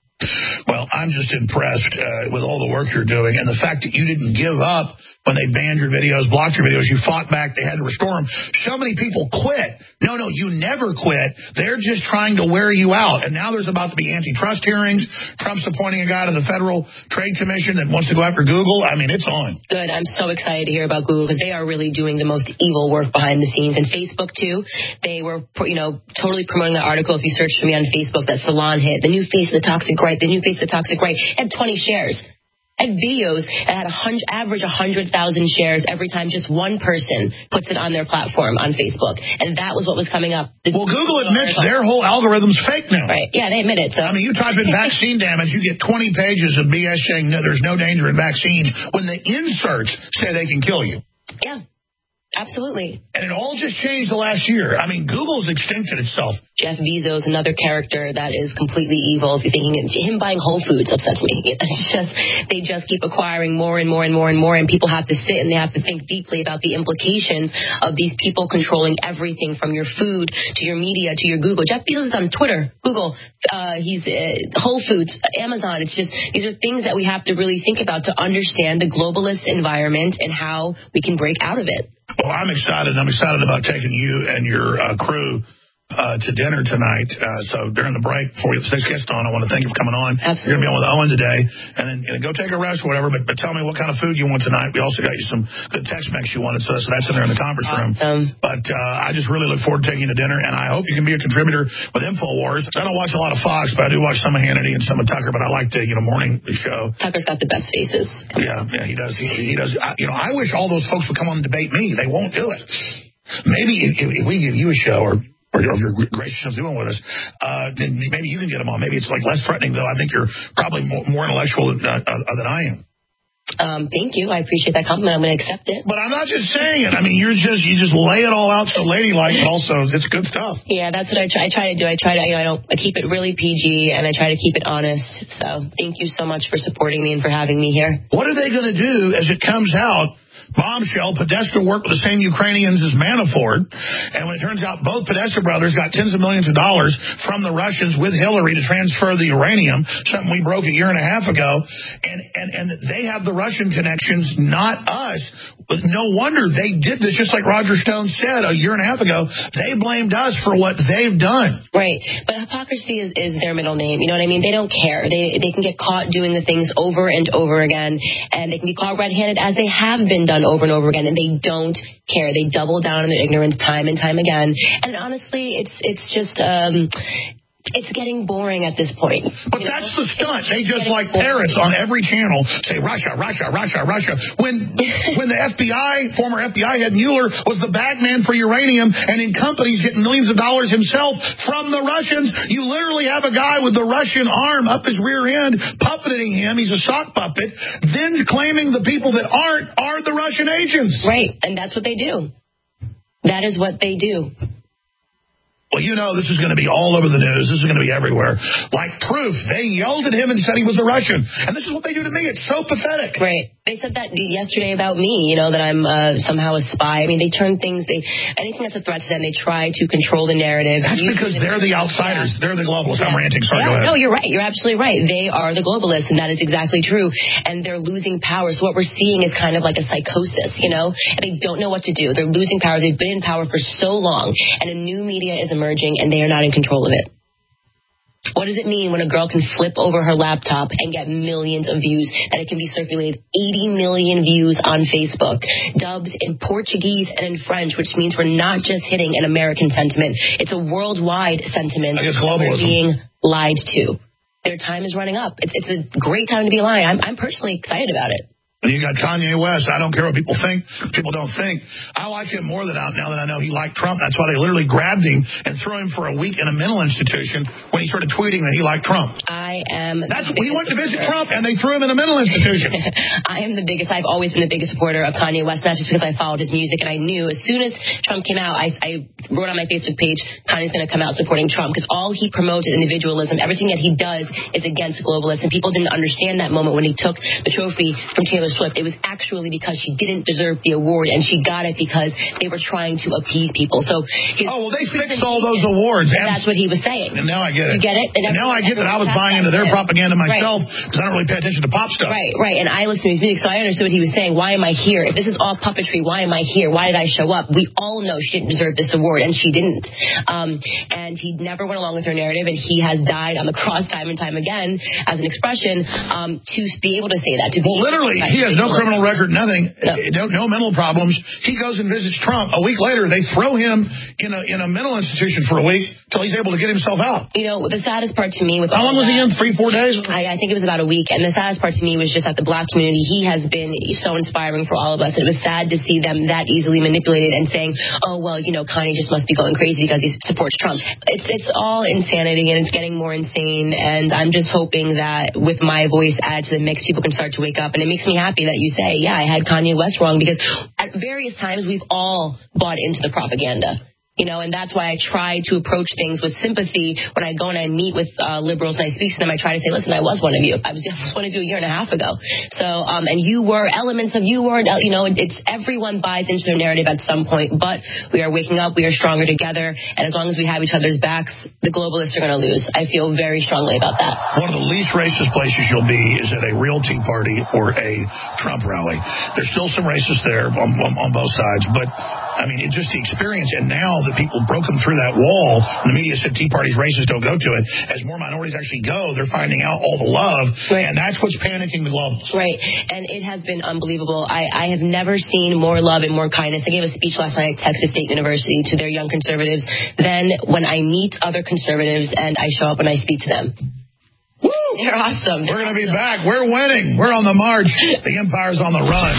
Well, I'm just impressed uh, with all the work you're doing and the fact that you didn't give up when they banned your videos, blocked your videos. You fought back. They had to restore them. So many people quit. No, no, you never quit. They're just trying to wear you out. And now there's about to be antitrust hearings. Trump's appointing a guy to the Federal Trade Commission that wants to go after Google. I mean, it's on. Good. I'm so excited to hear about Google because they are really doing the most evil work behind the scenes. And Facebook, too. They were, you know, totally promoting that article. If you search for me on Facebook, that Salon hit, the new face of the toxic right, the new face of the toxic right, had twenty shares. I had videos that had a hundred, average one hundred thousand shares every time just one person puts it on their platform on Facebook. And that was what was coming up. This well, Google admits article. Their whole algorithm's fake now. Right. Yeah, they admit it. So. I mean, you type in vaccine damage, you get twenty pages of B S saying no, there's no danger in vaccine when the inserts say they can kill you. Yeah. Absolutely. And it all just changed the last year. I mean, Google's extincted itself. Jeff Bezos, another character that is completely evil. If you're thinking it, him buying Whole Foods upsets me. It's just, they just keep acquiring more and more and more and more, and people have to sit and they have to think deeply about the implications of these people controlling everything from your food to your media to your Google. Jeff Bezos is on Twitter, Google, uh, he's uh, Whole Foods, Amazon. It's just, these are things that we have to really think about to understand the globalist environment and how we can break out of it. Well, I'm excited. I'm excited about taking you and your uh, crew uh, to dinner tonight. Uh, so during the break, before we get the next guest on, I want to thank you for coming on. Absolutely. You're going to be on with Owen today. And then you know, go take a rest or whatever, but, but tell me what kind of food you want tonight. We also got you some good Tex-Mex you wanted, so, so that's in there in the conference room. Awesome. But uh, I just really look forward to taking you to dinner, and I hope you can be a contributor with InfoWars. I don't watch a lot of Fox, but I do watch some of Hannity and some of Tucker, but I like the you know morning show. Tucker's got the best faces. Yeah, yeah, he does. He, he does. I, you know, I wish all those folks would come on and debate me. They won't do it. Maybe if, if we give you a show or or you're gracious of doing with us, uh, then maybe you can get them on. Maybe it's like less threatening, though. I think you're probably more, more intellectual than, uh, uh, than I am. Um, thank you. I appreciate that compliment. I'm going to accept it. But I'm not just saying it. I mean, you're just you just lay it all out so ladylike, but also it's good stuff. Yeah, that's what I try. I try to do. I try to, you know, I don't I keep it really P G, and I try to keep it honest. So thank you so much for supporting me and for having me here. What are they going to do as it comes out? Bombshell, Podesta worked with the same Ukrainians as Manafort, and when it turns out both Podesta brothers got tens of millions of dollars from the Russians with Hillary to transfer the uranium, something we broke a year and a half ago, and, and, and they have the Russian connections, not us. No wonder they did this, just like Roger Stone said a year and a half ago. They blamed us for what they've done. Right, but hypocrisy is, is their middle name. You know what I mean? They don't care. They, they can get caught doing the things over and over again, and they can be caught red-handed, as they have been been done over and over again, and they don't care. They double down on their ignorance time and time again. And honestly, it's it's just um, it's getting boring at this point. But you that's know? the stunt. It's they just like parrots on every channel say Russia, Russia, Russia, Russia. When when the F B I, former F B I head Mueller, was the bag man for uranium and in companies getting millions of dollars himself from the Russians, you literally have a guy with the Russian arm up his rear end puppeting him. He's a sock puppet. Then claiming the people that aren't are the Russian agents. Right, and that's what they do. That is what they do. Well, you know, this is going to be all over the news. This is going to be everywhere. Like proof. They yelled at him and said he was a Russian. And this is what they do to me. It's so pathetic. Right. They said that yesterday about me, you know, that I'm uh, somehow a spy. I mean, they turn things, they anything that's a threat to them, they try to control the narrative. That's because they're the outsiders. Yeah. They're the globalists. Yeah. I'm ranting. Sorry, yeah. go ahead. No, you're right. You're absolutely right. They are the globalists, and that is exactly true. And they're losing power. So what we're seeing is kind of like a psychosis, you know? And they don't know what to do. They're losing power. They've been in power for so long, and a new media is emerging, and they are not in control of it. What does it mean when a girl can flip over her laptop and get millions of views, that it can be circulated eighty million views on Facebook, dubs in Portuguese and in French, which means we're not just hitting an American sentiment. It's a worldwide sentiment. I guess globalism. We're being lied to. Their time is running up. It's, it's a great time to be lying. I'm, I'm personally excited about it. You got Kanye West. I don't care what people think. People don't think. I like him more than out now that I know he liked Trump. That's why they literally grabbed him and threw him for a week in a mental institution when he started tweeting that he liked Trump. I am. That's he went to visit Trump and they threw him in a mental institution. I am the biggest. I've always been the biggest supporter of Kanye West, not just because I followed his music and I knew as soon as Trump came out, I, I wrote on my Facebook page, Kanye's going to come out supporting Trump, because all he promotes is individualism. Everything that he does is against globalists, and people didn't understand that moment when he took the trophy from Taylor Swift. It was actually because she didn't deserve the award, and she got it because they were trying to appease people. So his oh well, they fixed all those awards. And that's what he was saying. And now I get it. You get it? And, and now I get that I was buying into their propaganda myself because right. I don't really pay attention to pop stuff. Right, right. And I listen to his music, so I understood what he was saying. Why am I here? If this is all puppetry, why am I here? Why did I show up? We all know she didn't deserve this award, and she didn't. Um, and he never went along with her narrative, and he has died on the cross time and time again as an expression um, to be able to say that. To be well, literally, he has no criminal record, nothing. No. no, no mental problems. He goes and visits Trump. A week later, they throw him in a in a mental institution for a week till he's able to get himself out. You know, the saddest part to me with how long was he in? Three, four days? I, I think it was about a week. And the saddest part to me was just that the black community, he has been so inspiring for all of us. It was sad to see them that easily manipulated and saying, oh, well, you know, Kanye just must be going crazy because he supports Trump. It's it's all insanity, and it's getting more insane. And I'm just hoping that with my voice added to the mix, people can start to wake up. And it makes me happy that you say, yeah, I had Kanye West wrong, because at various times we've all bought into the propaganda. You know, and that's why I try to approach things with sympathy. When I go and I meet with uh, liberals and I speak to them, I try to say, listen, I was one of you. I was, I was one of you a year and a half ago. So, um, and you were elements of you were, you know, it's everyone buys into their narrative at some point, but we are waking up. We are stronger together. And as long as we have each other's backs, the globalists are going to lose. I feel very strongly about that. One of the least racist places you'll be is at a real Tea Party or a Trump rally. There's still some racists there on, on, on both sides, but I mean, it's just the experience. And now that people broken through that wall, and the media said Tea Party's racist, don't go to it. As more minorities actually go, they're finding out all the love, right. And that's what's panicking the globals. Right, and it has been unbelievable. I, I have never seen more love and more kindness. I gave a speech last night at Texas State University to their young conservatives than when I meet other conservatives and I show up and I speak to them. Woo! They're awesome. We're going to be back. We're winning. We're on the march. The empire's on the run.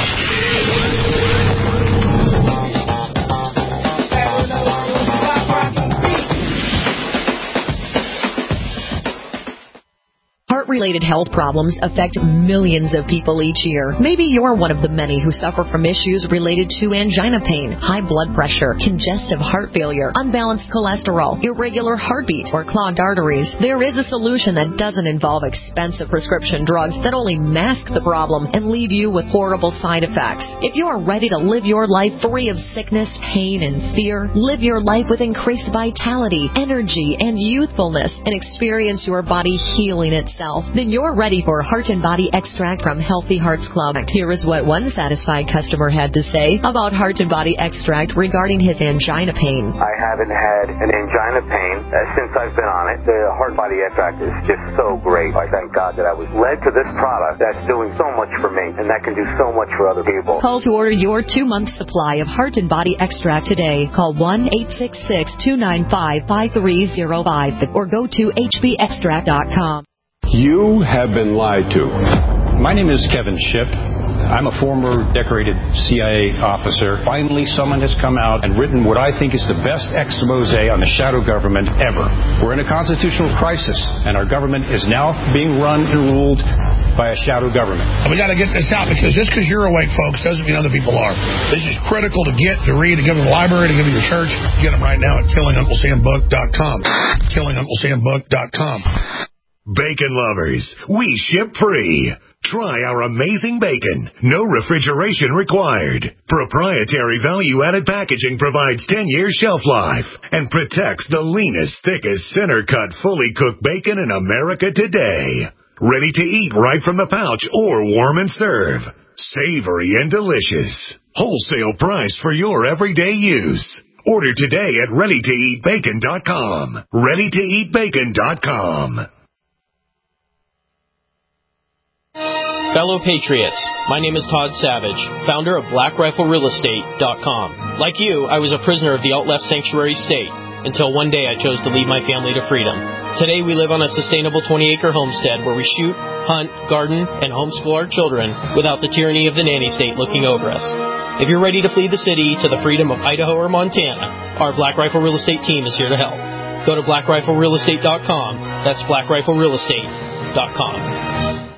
Heart-related health problems affect millions of people each year. Maybe you're one of the many who suffer from issues related to angina pain, high blood pressure, congestive heart failure, unbalanced cholesterol, irregular heartbeat, or clogged arteries. There is a solution that doesn't involve expensive prescription drugs that only mask the problem and leave you with horrible side effects. If you are ready to live your life free of sickness, pain, and fear, live your life with increased vitality, energy, and youthfulness, and experience your body healing itself, then you're ready for Heart and Body Extract from Healthy Hearts Club. Here is what one satisfied customer had to say about Heart and Body Extract regarding his angina pain. I haven't had an angina pain uh, since I've been on it. The Heart and Body Extract is just so great. I thank God that I was led to this product that's doing so much for me, and that can do so much for other people. Call to order your two-month supply of Heart and Body Extract today. Call one eight six six, two nine five, five three zero five or go to h b extract dot com. You have been lied to. My name is Kevin Shipp. I'm a former decorated C I A officer. Finally, someone has come out and written what I think is the best expose on the shadow government ever. We're in a constitutional crisis, and our government is now being run and ruled by a shadow government. We got to get this out, because just because you're awake, folks, doesn't mean other people are. This is critical to get, to read, to give to the library, to give to your church. Get them right now at killing uncle sam book dot com. killing uncle sam book dot com. Bacon lovers, we ship free. Try our amazing bacon. No refrigeration required. Proprietary value-added packaging provides ten years shelf life and protects the leanest, thickest, center-cut, fully cooked bacon in America today. Ready to eat right from the pouch or warm and serve. Savory and delicious. Wholesale price for your everyday use. Order today at ready to eat bacon dot com. ready to eat bacon dot com. Fellow Patriots, my name is Todd Savage, founder of black rifle real estate dot com. Like you, I was a prisoner of the alt-left sanctuary state until one day I chose to lead my family to freedom. Today we live on a sustainable twenty-acre homestead where we shoot, hunt, garden, and homeschool our children without the tyranny of the nanny state looking over us. If you're ready to flee the city to the freedom of Idaho or Montana, our Black Rifle Real Estate team is here to help. Go to black rifle real estate dot com. That's black rifle real estate dot com.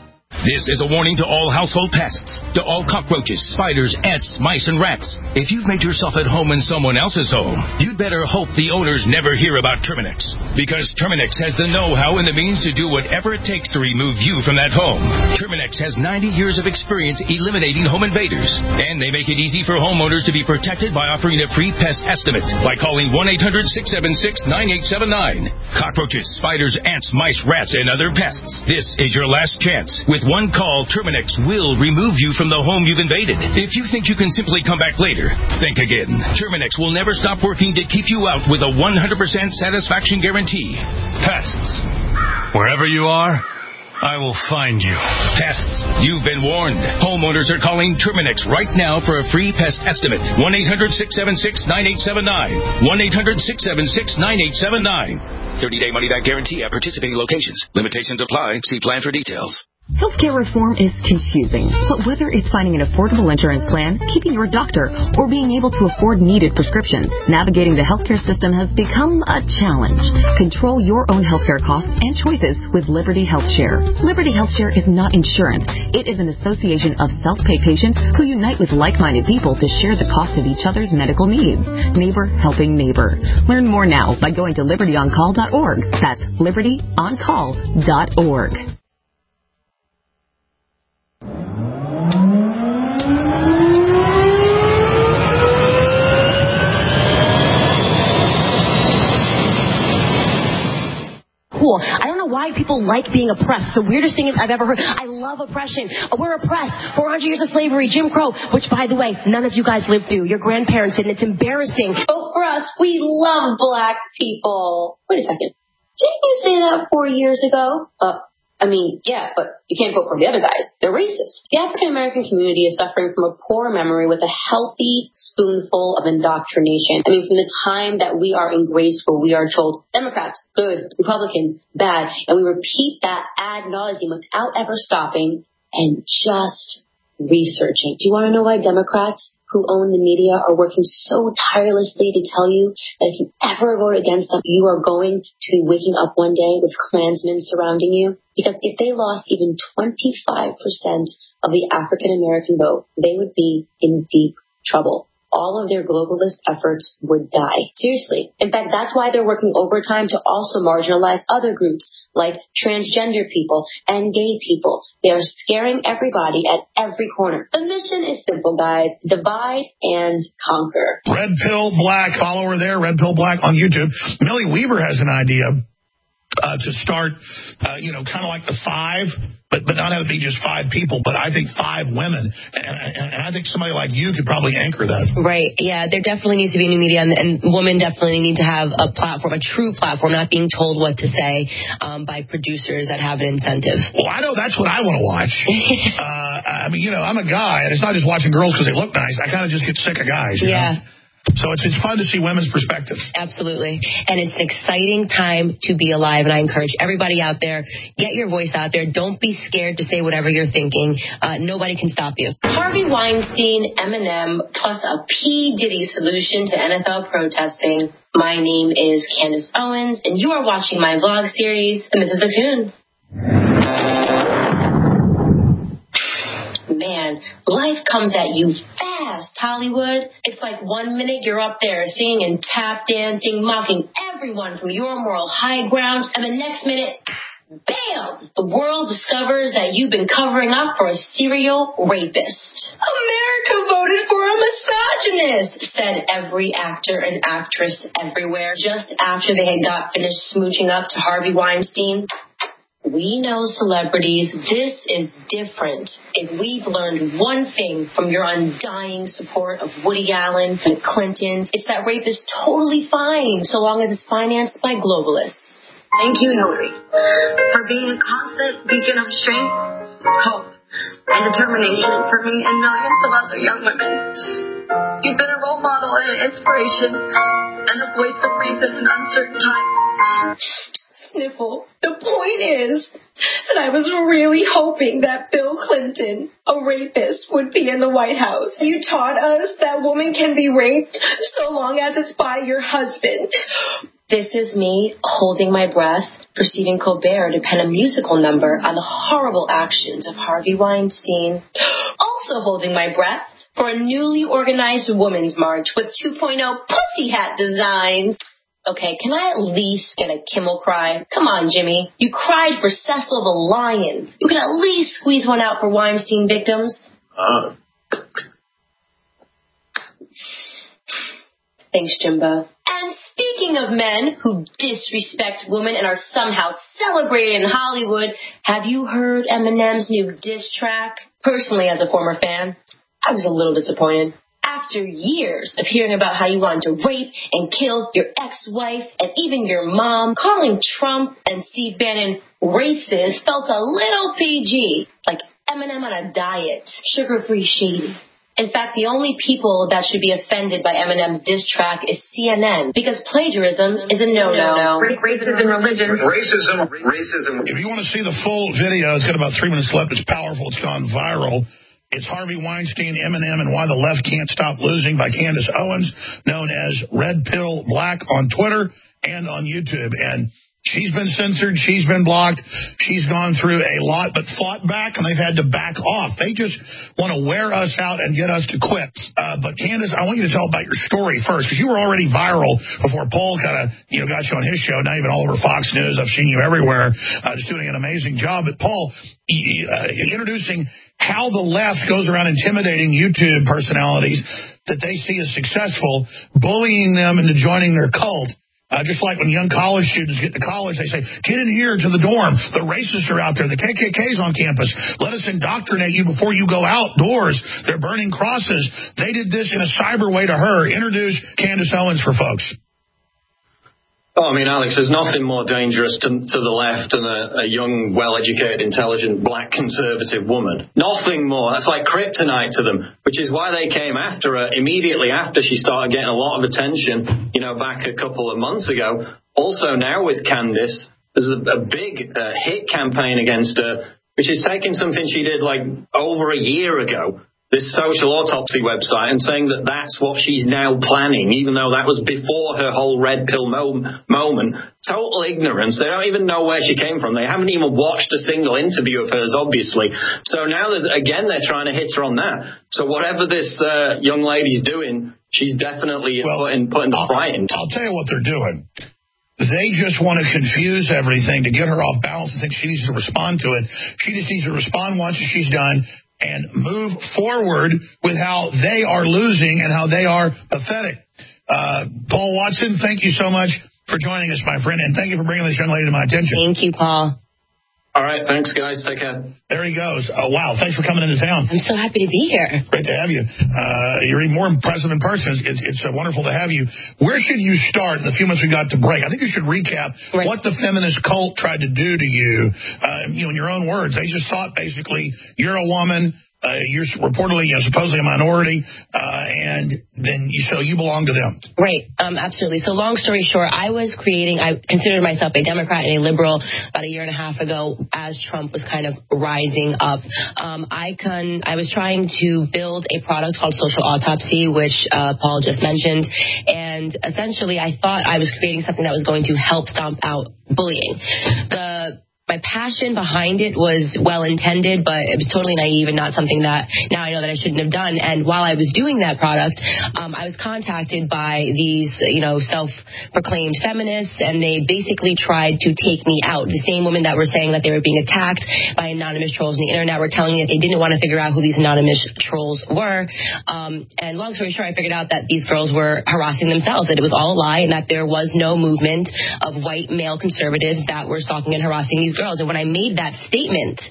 This is a warning to all household pests, to all cockroaches, spiders, ants, mice, and rats. If you've made yourself at home in someone else's home, you'd better hope the owners never hear about Terminix. Because Terminix has the know-how and the means to do whatever it takes to remove you from that home. Terminix has ninety years of experience eliminating home invaders. And they make it easy for homeowners to be protected by offering a free pest estimate by calling one eight hundred, six seven six, nine eight seven nine. Cockroaches, spiders, ants, mice, rats, and other pests. This is your last chance. With one call, Terminix will remove you from the home you've invaded. If you think you can simply come back later, think again. Terminix will never stop working to keep you out with a one hundred percent satisfaction guarantee. Pests. Wherever you are, I will find you. Pests, you've been warned. Homeowners are calling Terminix right now for a free pest estimate. one eight hundred, six seven six, nine eight seven nine. one eight hundred, six seven six, nine eight seven nine. thirty-day money-back guarantee at participating locations. Limitations apply. See plan for details. Healthcare reform is confusing, but whether it's finding an affordable insurance plan, keeping your doctor, or being able to afford needed prescriptions, navigating the healthcare system has become a challenge. Control your own healthcare costs and choices with Liberty HealthShare. Liberty HealthShare is not insurance. It is an association of self-pay patients who unite with like-minded people to share the cost of each other's medical needs. Neighbor helping neighbor. Learn more now by going to liberty on call dot org. That's liberty on call dot org. Cool. I don't know why people like being oppressed. It's the weirdest thing I've ever heard. I love oppression. We're oppressed. four hundred years of slavery, Jim Crow, which, by the way, none of you guys lived through. Your grandparents did, and it's embarrassing. Vote for us. We love black people. Wait a second. Didn't you say that four years ago? Uh, I mean, yeah, but you can't vote for the other guys. They're racist. The African-American community is suffering from a poor memory with a healthy spoonful of indoctrination. I mean, from the time that we are in grade school, we are told Democrats, good, Republicans, bad. And we repeat that ad nauseum without ever stopping and just researching. Do you want to know why Democrats who own the media are working so tirelessly to tell you that if you ever vote against them, you are going to be waking up one day with Klansmen surrounding you? Because if they lost even twenty-five percent of the African-American vote, they would be in deep trouble. All of their globalist efforts would die. Seriously. In fact, that's why they're working overtime to also marginalize other groups like transgender people and gay people. They are scaring everybody at every corner. The mission is simple, guys. Divide and conquer. Red Pill Black, follow her there, Red Pill Black on YouTube. Millie Weaver has an idea. uh, to start, uh, you know, kind of like the five, but, but not have it be just five people, but I think five women. And, and, and I think somebody like you could probably anchor that. Right. Yeah, there definitely needs to be new media, and, and women definitely need to have a platform, a true platform, not being told what to say um, by producers that have an incentive. Well, I know that's what I want to watch. uh, I mean, you know, I'm a guy, and it's not just watching girls because they look nice. I kind of just get sick of guys. You yeah. know? So it's, it's fun to see women's perspectives. Absolutely. And it's an exciting time to be alive. And I encourage everybody out there, get your voice out there. Don't be scared to say whatever you're thinking. Uh, nobody can stop you. Harvey Weinstein, Eminem, plus a P. Diddy solution to N F L protesting. My name is Candace Owens, and you are watching my vlog series, The Myth of the Coon. Man, life comes at you fast, Hollywood. It's like one minute you're up there singing and tap dancing, mocking everyone from your moral high ground, and the next minute, bam! The world discovers that you've been covering up for a serial rapist. America voted for a misogynist, said every actor and actress everywhere just after they had got finished smooching up to Harvey Weinstein. We know, celebrities, this is different. If we've learned one thing from your undying support of Woody Allen and the Clintons, it's that rape is totally fine so long as it's financed by globalists. Thank you, Hillary, for being a constant beacon of strength, hope, and determination for me and millions of other young women. You've been a role model and an inspiration and a voice of reason in uncertain times. Sniffle. The point is that I was really hoping that Bill Clinton, a rapist, would be in the White House. You taught us that women can be raped so long as it's by your husband. This is me holding my breath, perceiving Colbert to pen a musical number on the horrible actions of Harvey Weinstein. Also holding my breath for a newly organized women's march with two point oh pussy hat designs. Okay, can I at least get a Kimmel cry? Come on, Jimmy. You cried for Cecil the Lion. You can at least squeeze one out for Weinstein victims. Uh. Thanks, Jimbo. And speaking of men who disrespect women and are somehow celebrated in Hollywood, have you heard Eminem's new diss track? Personally, as a former fan, I was a little disappointed. After years of hearing about how you wanted to rape and kill your ex-wife and even your mom, calling Trump and Steve Bannon racist felt a little P G, like Eminem on a diet, sugar-free shady. In fact, the only people that should be offended by Eminem's diss track is C N N, because plagiarism is a no-no. Racism, religion. Racism, racism. If you want to see the full video, it's got about three minutes left. It's powerful. It's gone viral. It's Harvey Weinstein, Eminem, and Why the Left Can't Stop Losing by Candace Owens, known as Red Pill Black on Twitter and on YouTube. And she's been censored. She's been blocked. She's gone through a lot, but fought back, and they've had to back off. They just want to wear us out and get us to quit. Uh, but, Candace, I want you to tell about your story first, because you were already viral before Paul kind of, you know, got you on his show. Now even all over Fox News. I've seen you everywhere, uh, just doing an amazing job. But, Paul, uh, introducing how the left goes around intimidating YouTube personalities that they see as successful, bullying them into joining their cult. Uh, just like when young college students get to college, they say, get in here to the dorm. The racists are out there. The K K K's on campus. Let us indoctrinate you before you go outdoors. They're burning crosses. They did this in a cyber way to her. Introduce Candace Owens for folks. Oh, I mean, Alex, there's nothing more dangerous to, to the left than a, a young, well-educated, intelligent, black conservative woman. Nothing more. That's like kryptonite to them, which is why they came after her immediately after she started getting a lot of attention, you know, back a couple of months ago. Also now with Candace, there's a, a big uh, hit campaign against her, which is taking something she did like over a year ago, this social autopsy website, and saying that that's what she's now planning, even though that was before her whole red pill mo- moment. Total ignorance. They don't even know where she came from. They haven't even watched a single interview of hers, obviously. So now, again, they're trying to hit her on that. So whatever this uh, young lady's doing, she's definitely well, putting, putting the fight into. I'll tell you what they're doing. They just want to confuse everything to get her off balance and think she needs to respond to it. She just needs to respond once she's done and move forward with how they are losing and how they are pathetic. Uh, Paul Watson, thank you so much for joining us, my friend, and thank you for bringing this young lady to my attention. Thank you, Paul. All right, thanks, guys. Take care. There he goes. Oh, wow, thanks for coming into town. I'm so happy to be here. Great to have you. Uh, you're even more impressive in person. It's, it's uh, wonderful to have you. Where should you start in the few minutes we got to break? I think you should recap right. what the feminist cult tried to do to you, uh, you know, in your own words. They just thought, basically, you're a woman. Uh, you're reportedly, you know, supposedly a minority, uh, and then you, so you belong to them. Right, um, absolutely. So long story short, I was creating, I considered myself a Democrat and a liberal about a year and a half ago as Trump was kind of rising up. Um, I can, I was trying to build a product called Social Autopsy, which uh, Paul just mentioned, and essentially I thought I was creating something that was going to help stomp out bullying. The My passion behind it was well-intended, but it was totally naive and not something that now I know that I shouldn't have done. And while I was doing that product, um, I was contacted by these, you know, self-proclaimed feminists, and they basically tried to take me out. The same women that were saying that they were being attacked by anonymous trolls on the internet were telling me that they didn't want to figure out who these anonymous trolls were. Um, and long story short, I figured out that these girls were harassing themselves, that it was all a lie, and that there was no movement of white male conservatives that were stalking and harassing these girls. And when I made that statement,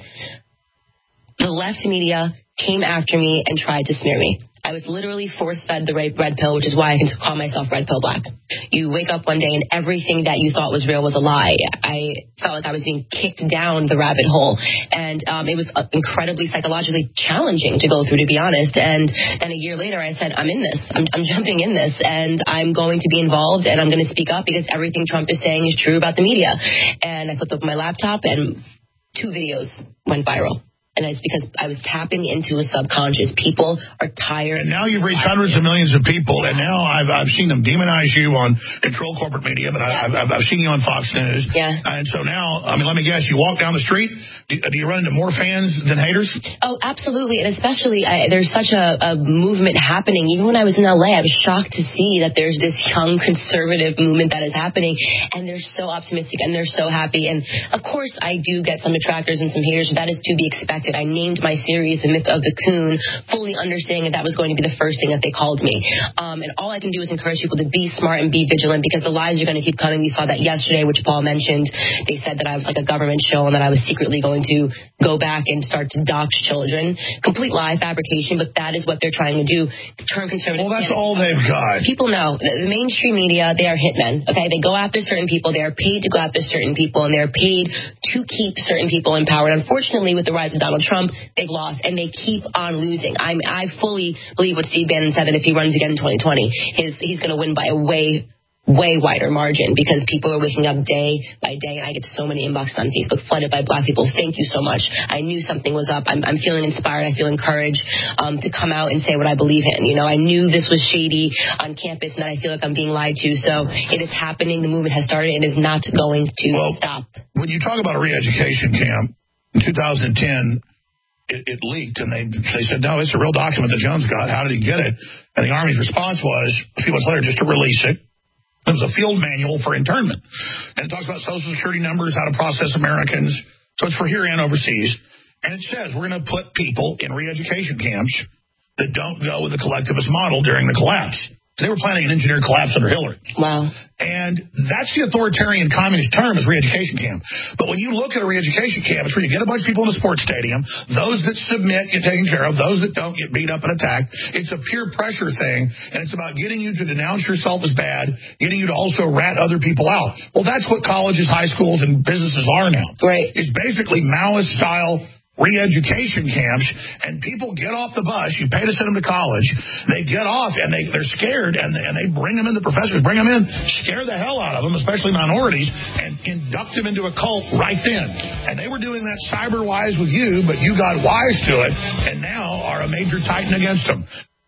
the left media came after me and tried to smear me. I was literally force-fed the red pill, which is why I can call myself Red Pill Black. You wake up one day and everything that you thought was real was a lie. I felt like I was being kicked down the rabbit hole. And um, it was incredibly psychologically challenging to go through, to be honest. And then a year later, I said, I'm in this. I'm, I'm jumping in this. And I'm going to be involved, and I'm going to speak up because everything Trump is saying is true about the media. And I flipped up my laptop, and two videos went viral. And it's because I was tapping into a subconscious. People are tired. And now you've reached hundreds of millions of people, and now I've I've seen them demonize you on controlled corporate media, but yeah. I've, I've I've seen you on Fox News. Yeah. And so now, I mean, let me guess, you walk down the street, do, do you run into more fans than haters? Oh, absolutely. And especially, I, there's such a, a movement happening. Even when I was in L A, I was shocked to see that there's this young conservative movement that is happening, and they're so optimistic, and they're so happy. And, of course, I do get some detractors and some haters. That is to be expected. I named my series The Myth of the Coon, fully understanding that that was going to be the first thing that they called me. Um, and all I can do is encourage people to be smart and be vigilant, because the lies are going to keep coming. We saw that yesterday, which Paul mentioned. They said that I was like a government show and that I was secretly going to go back and start to dox children. Complete lie, fabrication, but that is what they're trying to do. Turn conservative. Well, that's all they've got. People know. The mainstream media, they are hitmen. Okay, they go after certain people. They are paid to go after certain people, and they're paid to keep certain people in power. And unfortunately, with the rise of Donald Trump, they've lost, and they keep on losing. I'm, I fully believe what Steve Bannon said, that if he runs again in twenty twenty, his, he's going to win by a way, way wider margin, because people are waking up day by day, and I get so many inboxes on Facebook flooded by black people. Thank you so much. I knew something was up. I'm, I'm feeling inspired. I feel encouraged um, to come out and say what I believe in. You know, I knew this was shady on campus, and that I feel like I'm being lied to. So it is happening. The movement has started. It is not going to well, stop. When you talk about a re-education camp, in two thousand ten, It, it leaked, and they they said, no, it's a real document that Jones got. How did he get it? And the Army's response was, a few months later, just to release it. It was a field manual for internment. And it talks about Social Security numbers, how to process Americans. So it's for here and overseas. And it says we're going to put people in re-education camps that don't go with the collectivist model during the collapse. They were planning an engineered collapse under Hillary. Wow. And that's the authoritarian communist term, is re-education camp. But when you look at a re-education camp, it's where you get a bunch of people in a sports stadium. Those that submit get taken care of. Those that don't get beat up and attacked. It's a peer pressure thing, and it's about getting you to denounce yourself as bad, getting you to also rat other people out. Well, that's what colleges, high schools, and businesses are now. Right. It's basically Maoist-style re-education camps, and people get off the bus. You pay to send them to college. They get off, and they, they're scared, and they, and they bring them in, the professors bring them in, scare the hell out of them, especially minorities, and induct them into a cult right then. And they were doing that cyber-wise with you, but you got wise to it, and now are a major titan against them.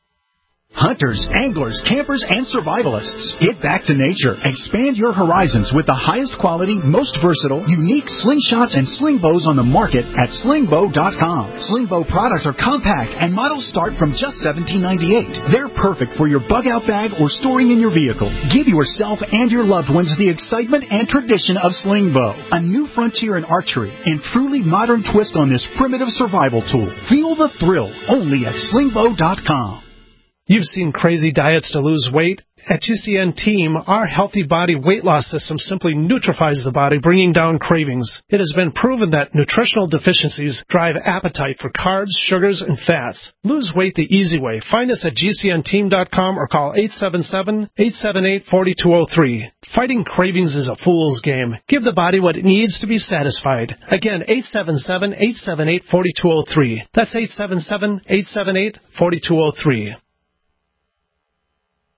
Hunters, anglers, campers, and survivalists. Get back to nature. Expand your horizons with the highest quality, most versatile, unique slingshots and sling bows on the market at sling bow dot com. Sling bow products are compact, and models start from just seventeen ninety-eight. They're perfect for your bug-out bag or storing in your vehicle. Give yourself and your loved ones the excitement and tradition of sling bow, a new frontier in archery and truly modern twist on this primitive survival tool. Feel the thrill only at sling bow dot com. You've seen crazy diets to lose weight. At G C N Team, our healthy body weight loss system simply neutralizes the body, bringing down cravings. It has been proven that nutritional deficiencies drive appetite for carbs, sugars, and fats. Lose weight the easy way. Find us at G C N team dot com or call eight seven seven, eight seven eight, four two zero three. Fighting cravings is a fool's game. Give the body what it needs to be satisfied. Again, eight seven seven, eight seven eight, four two zero three. That's eight seven seven, eight seven eight, four two zero three.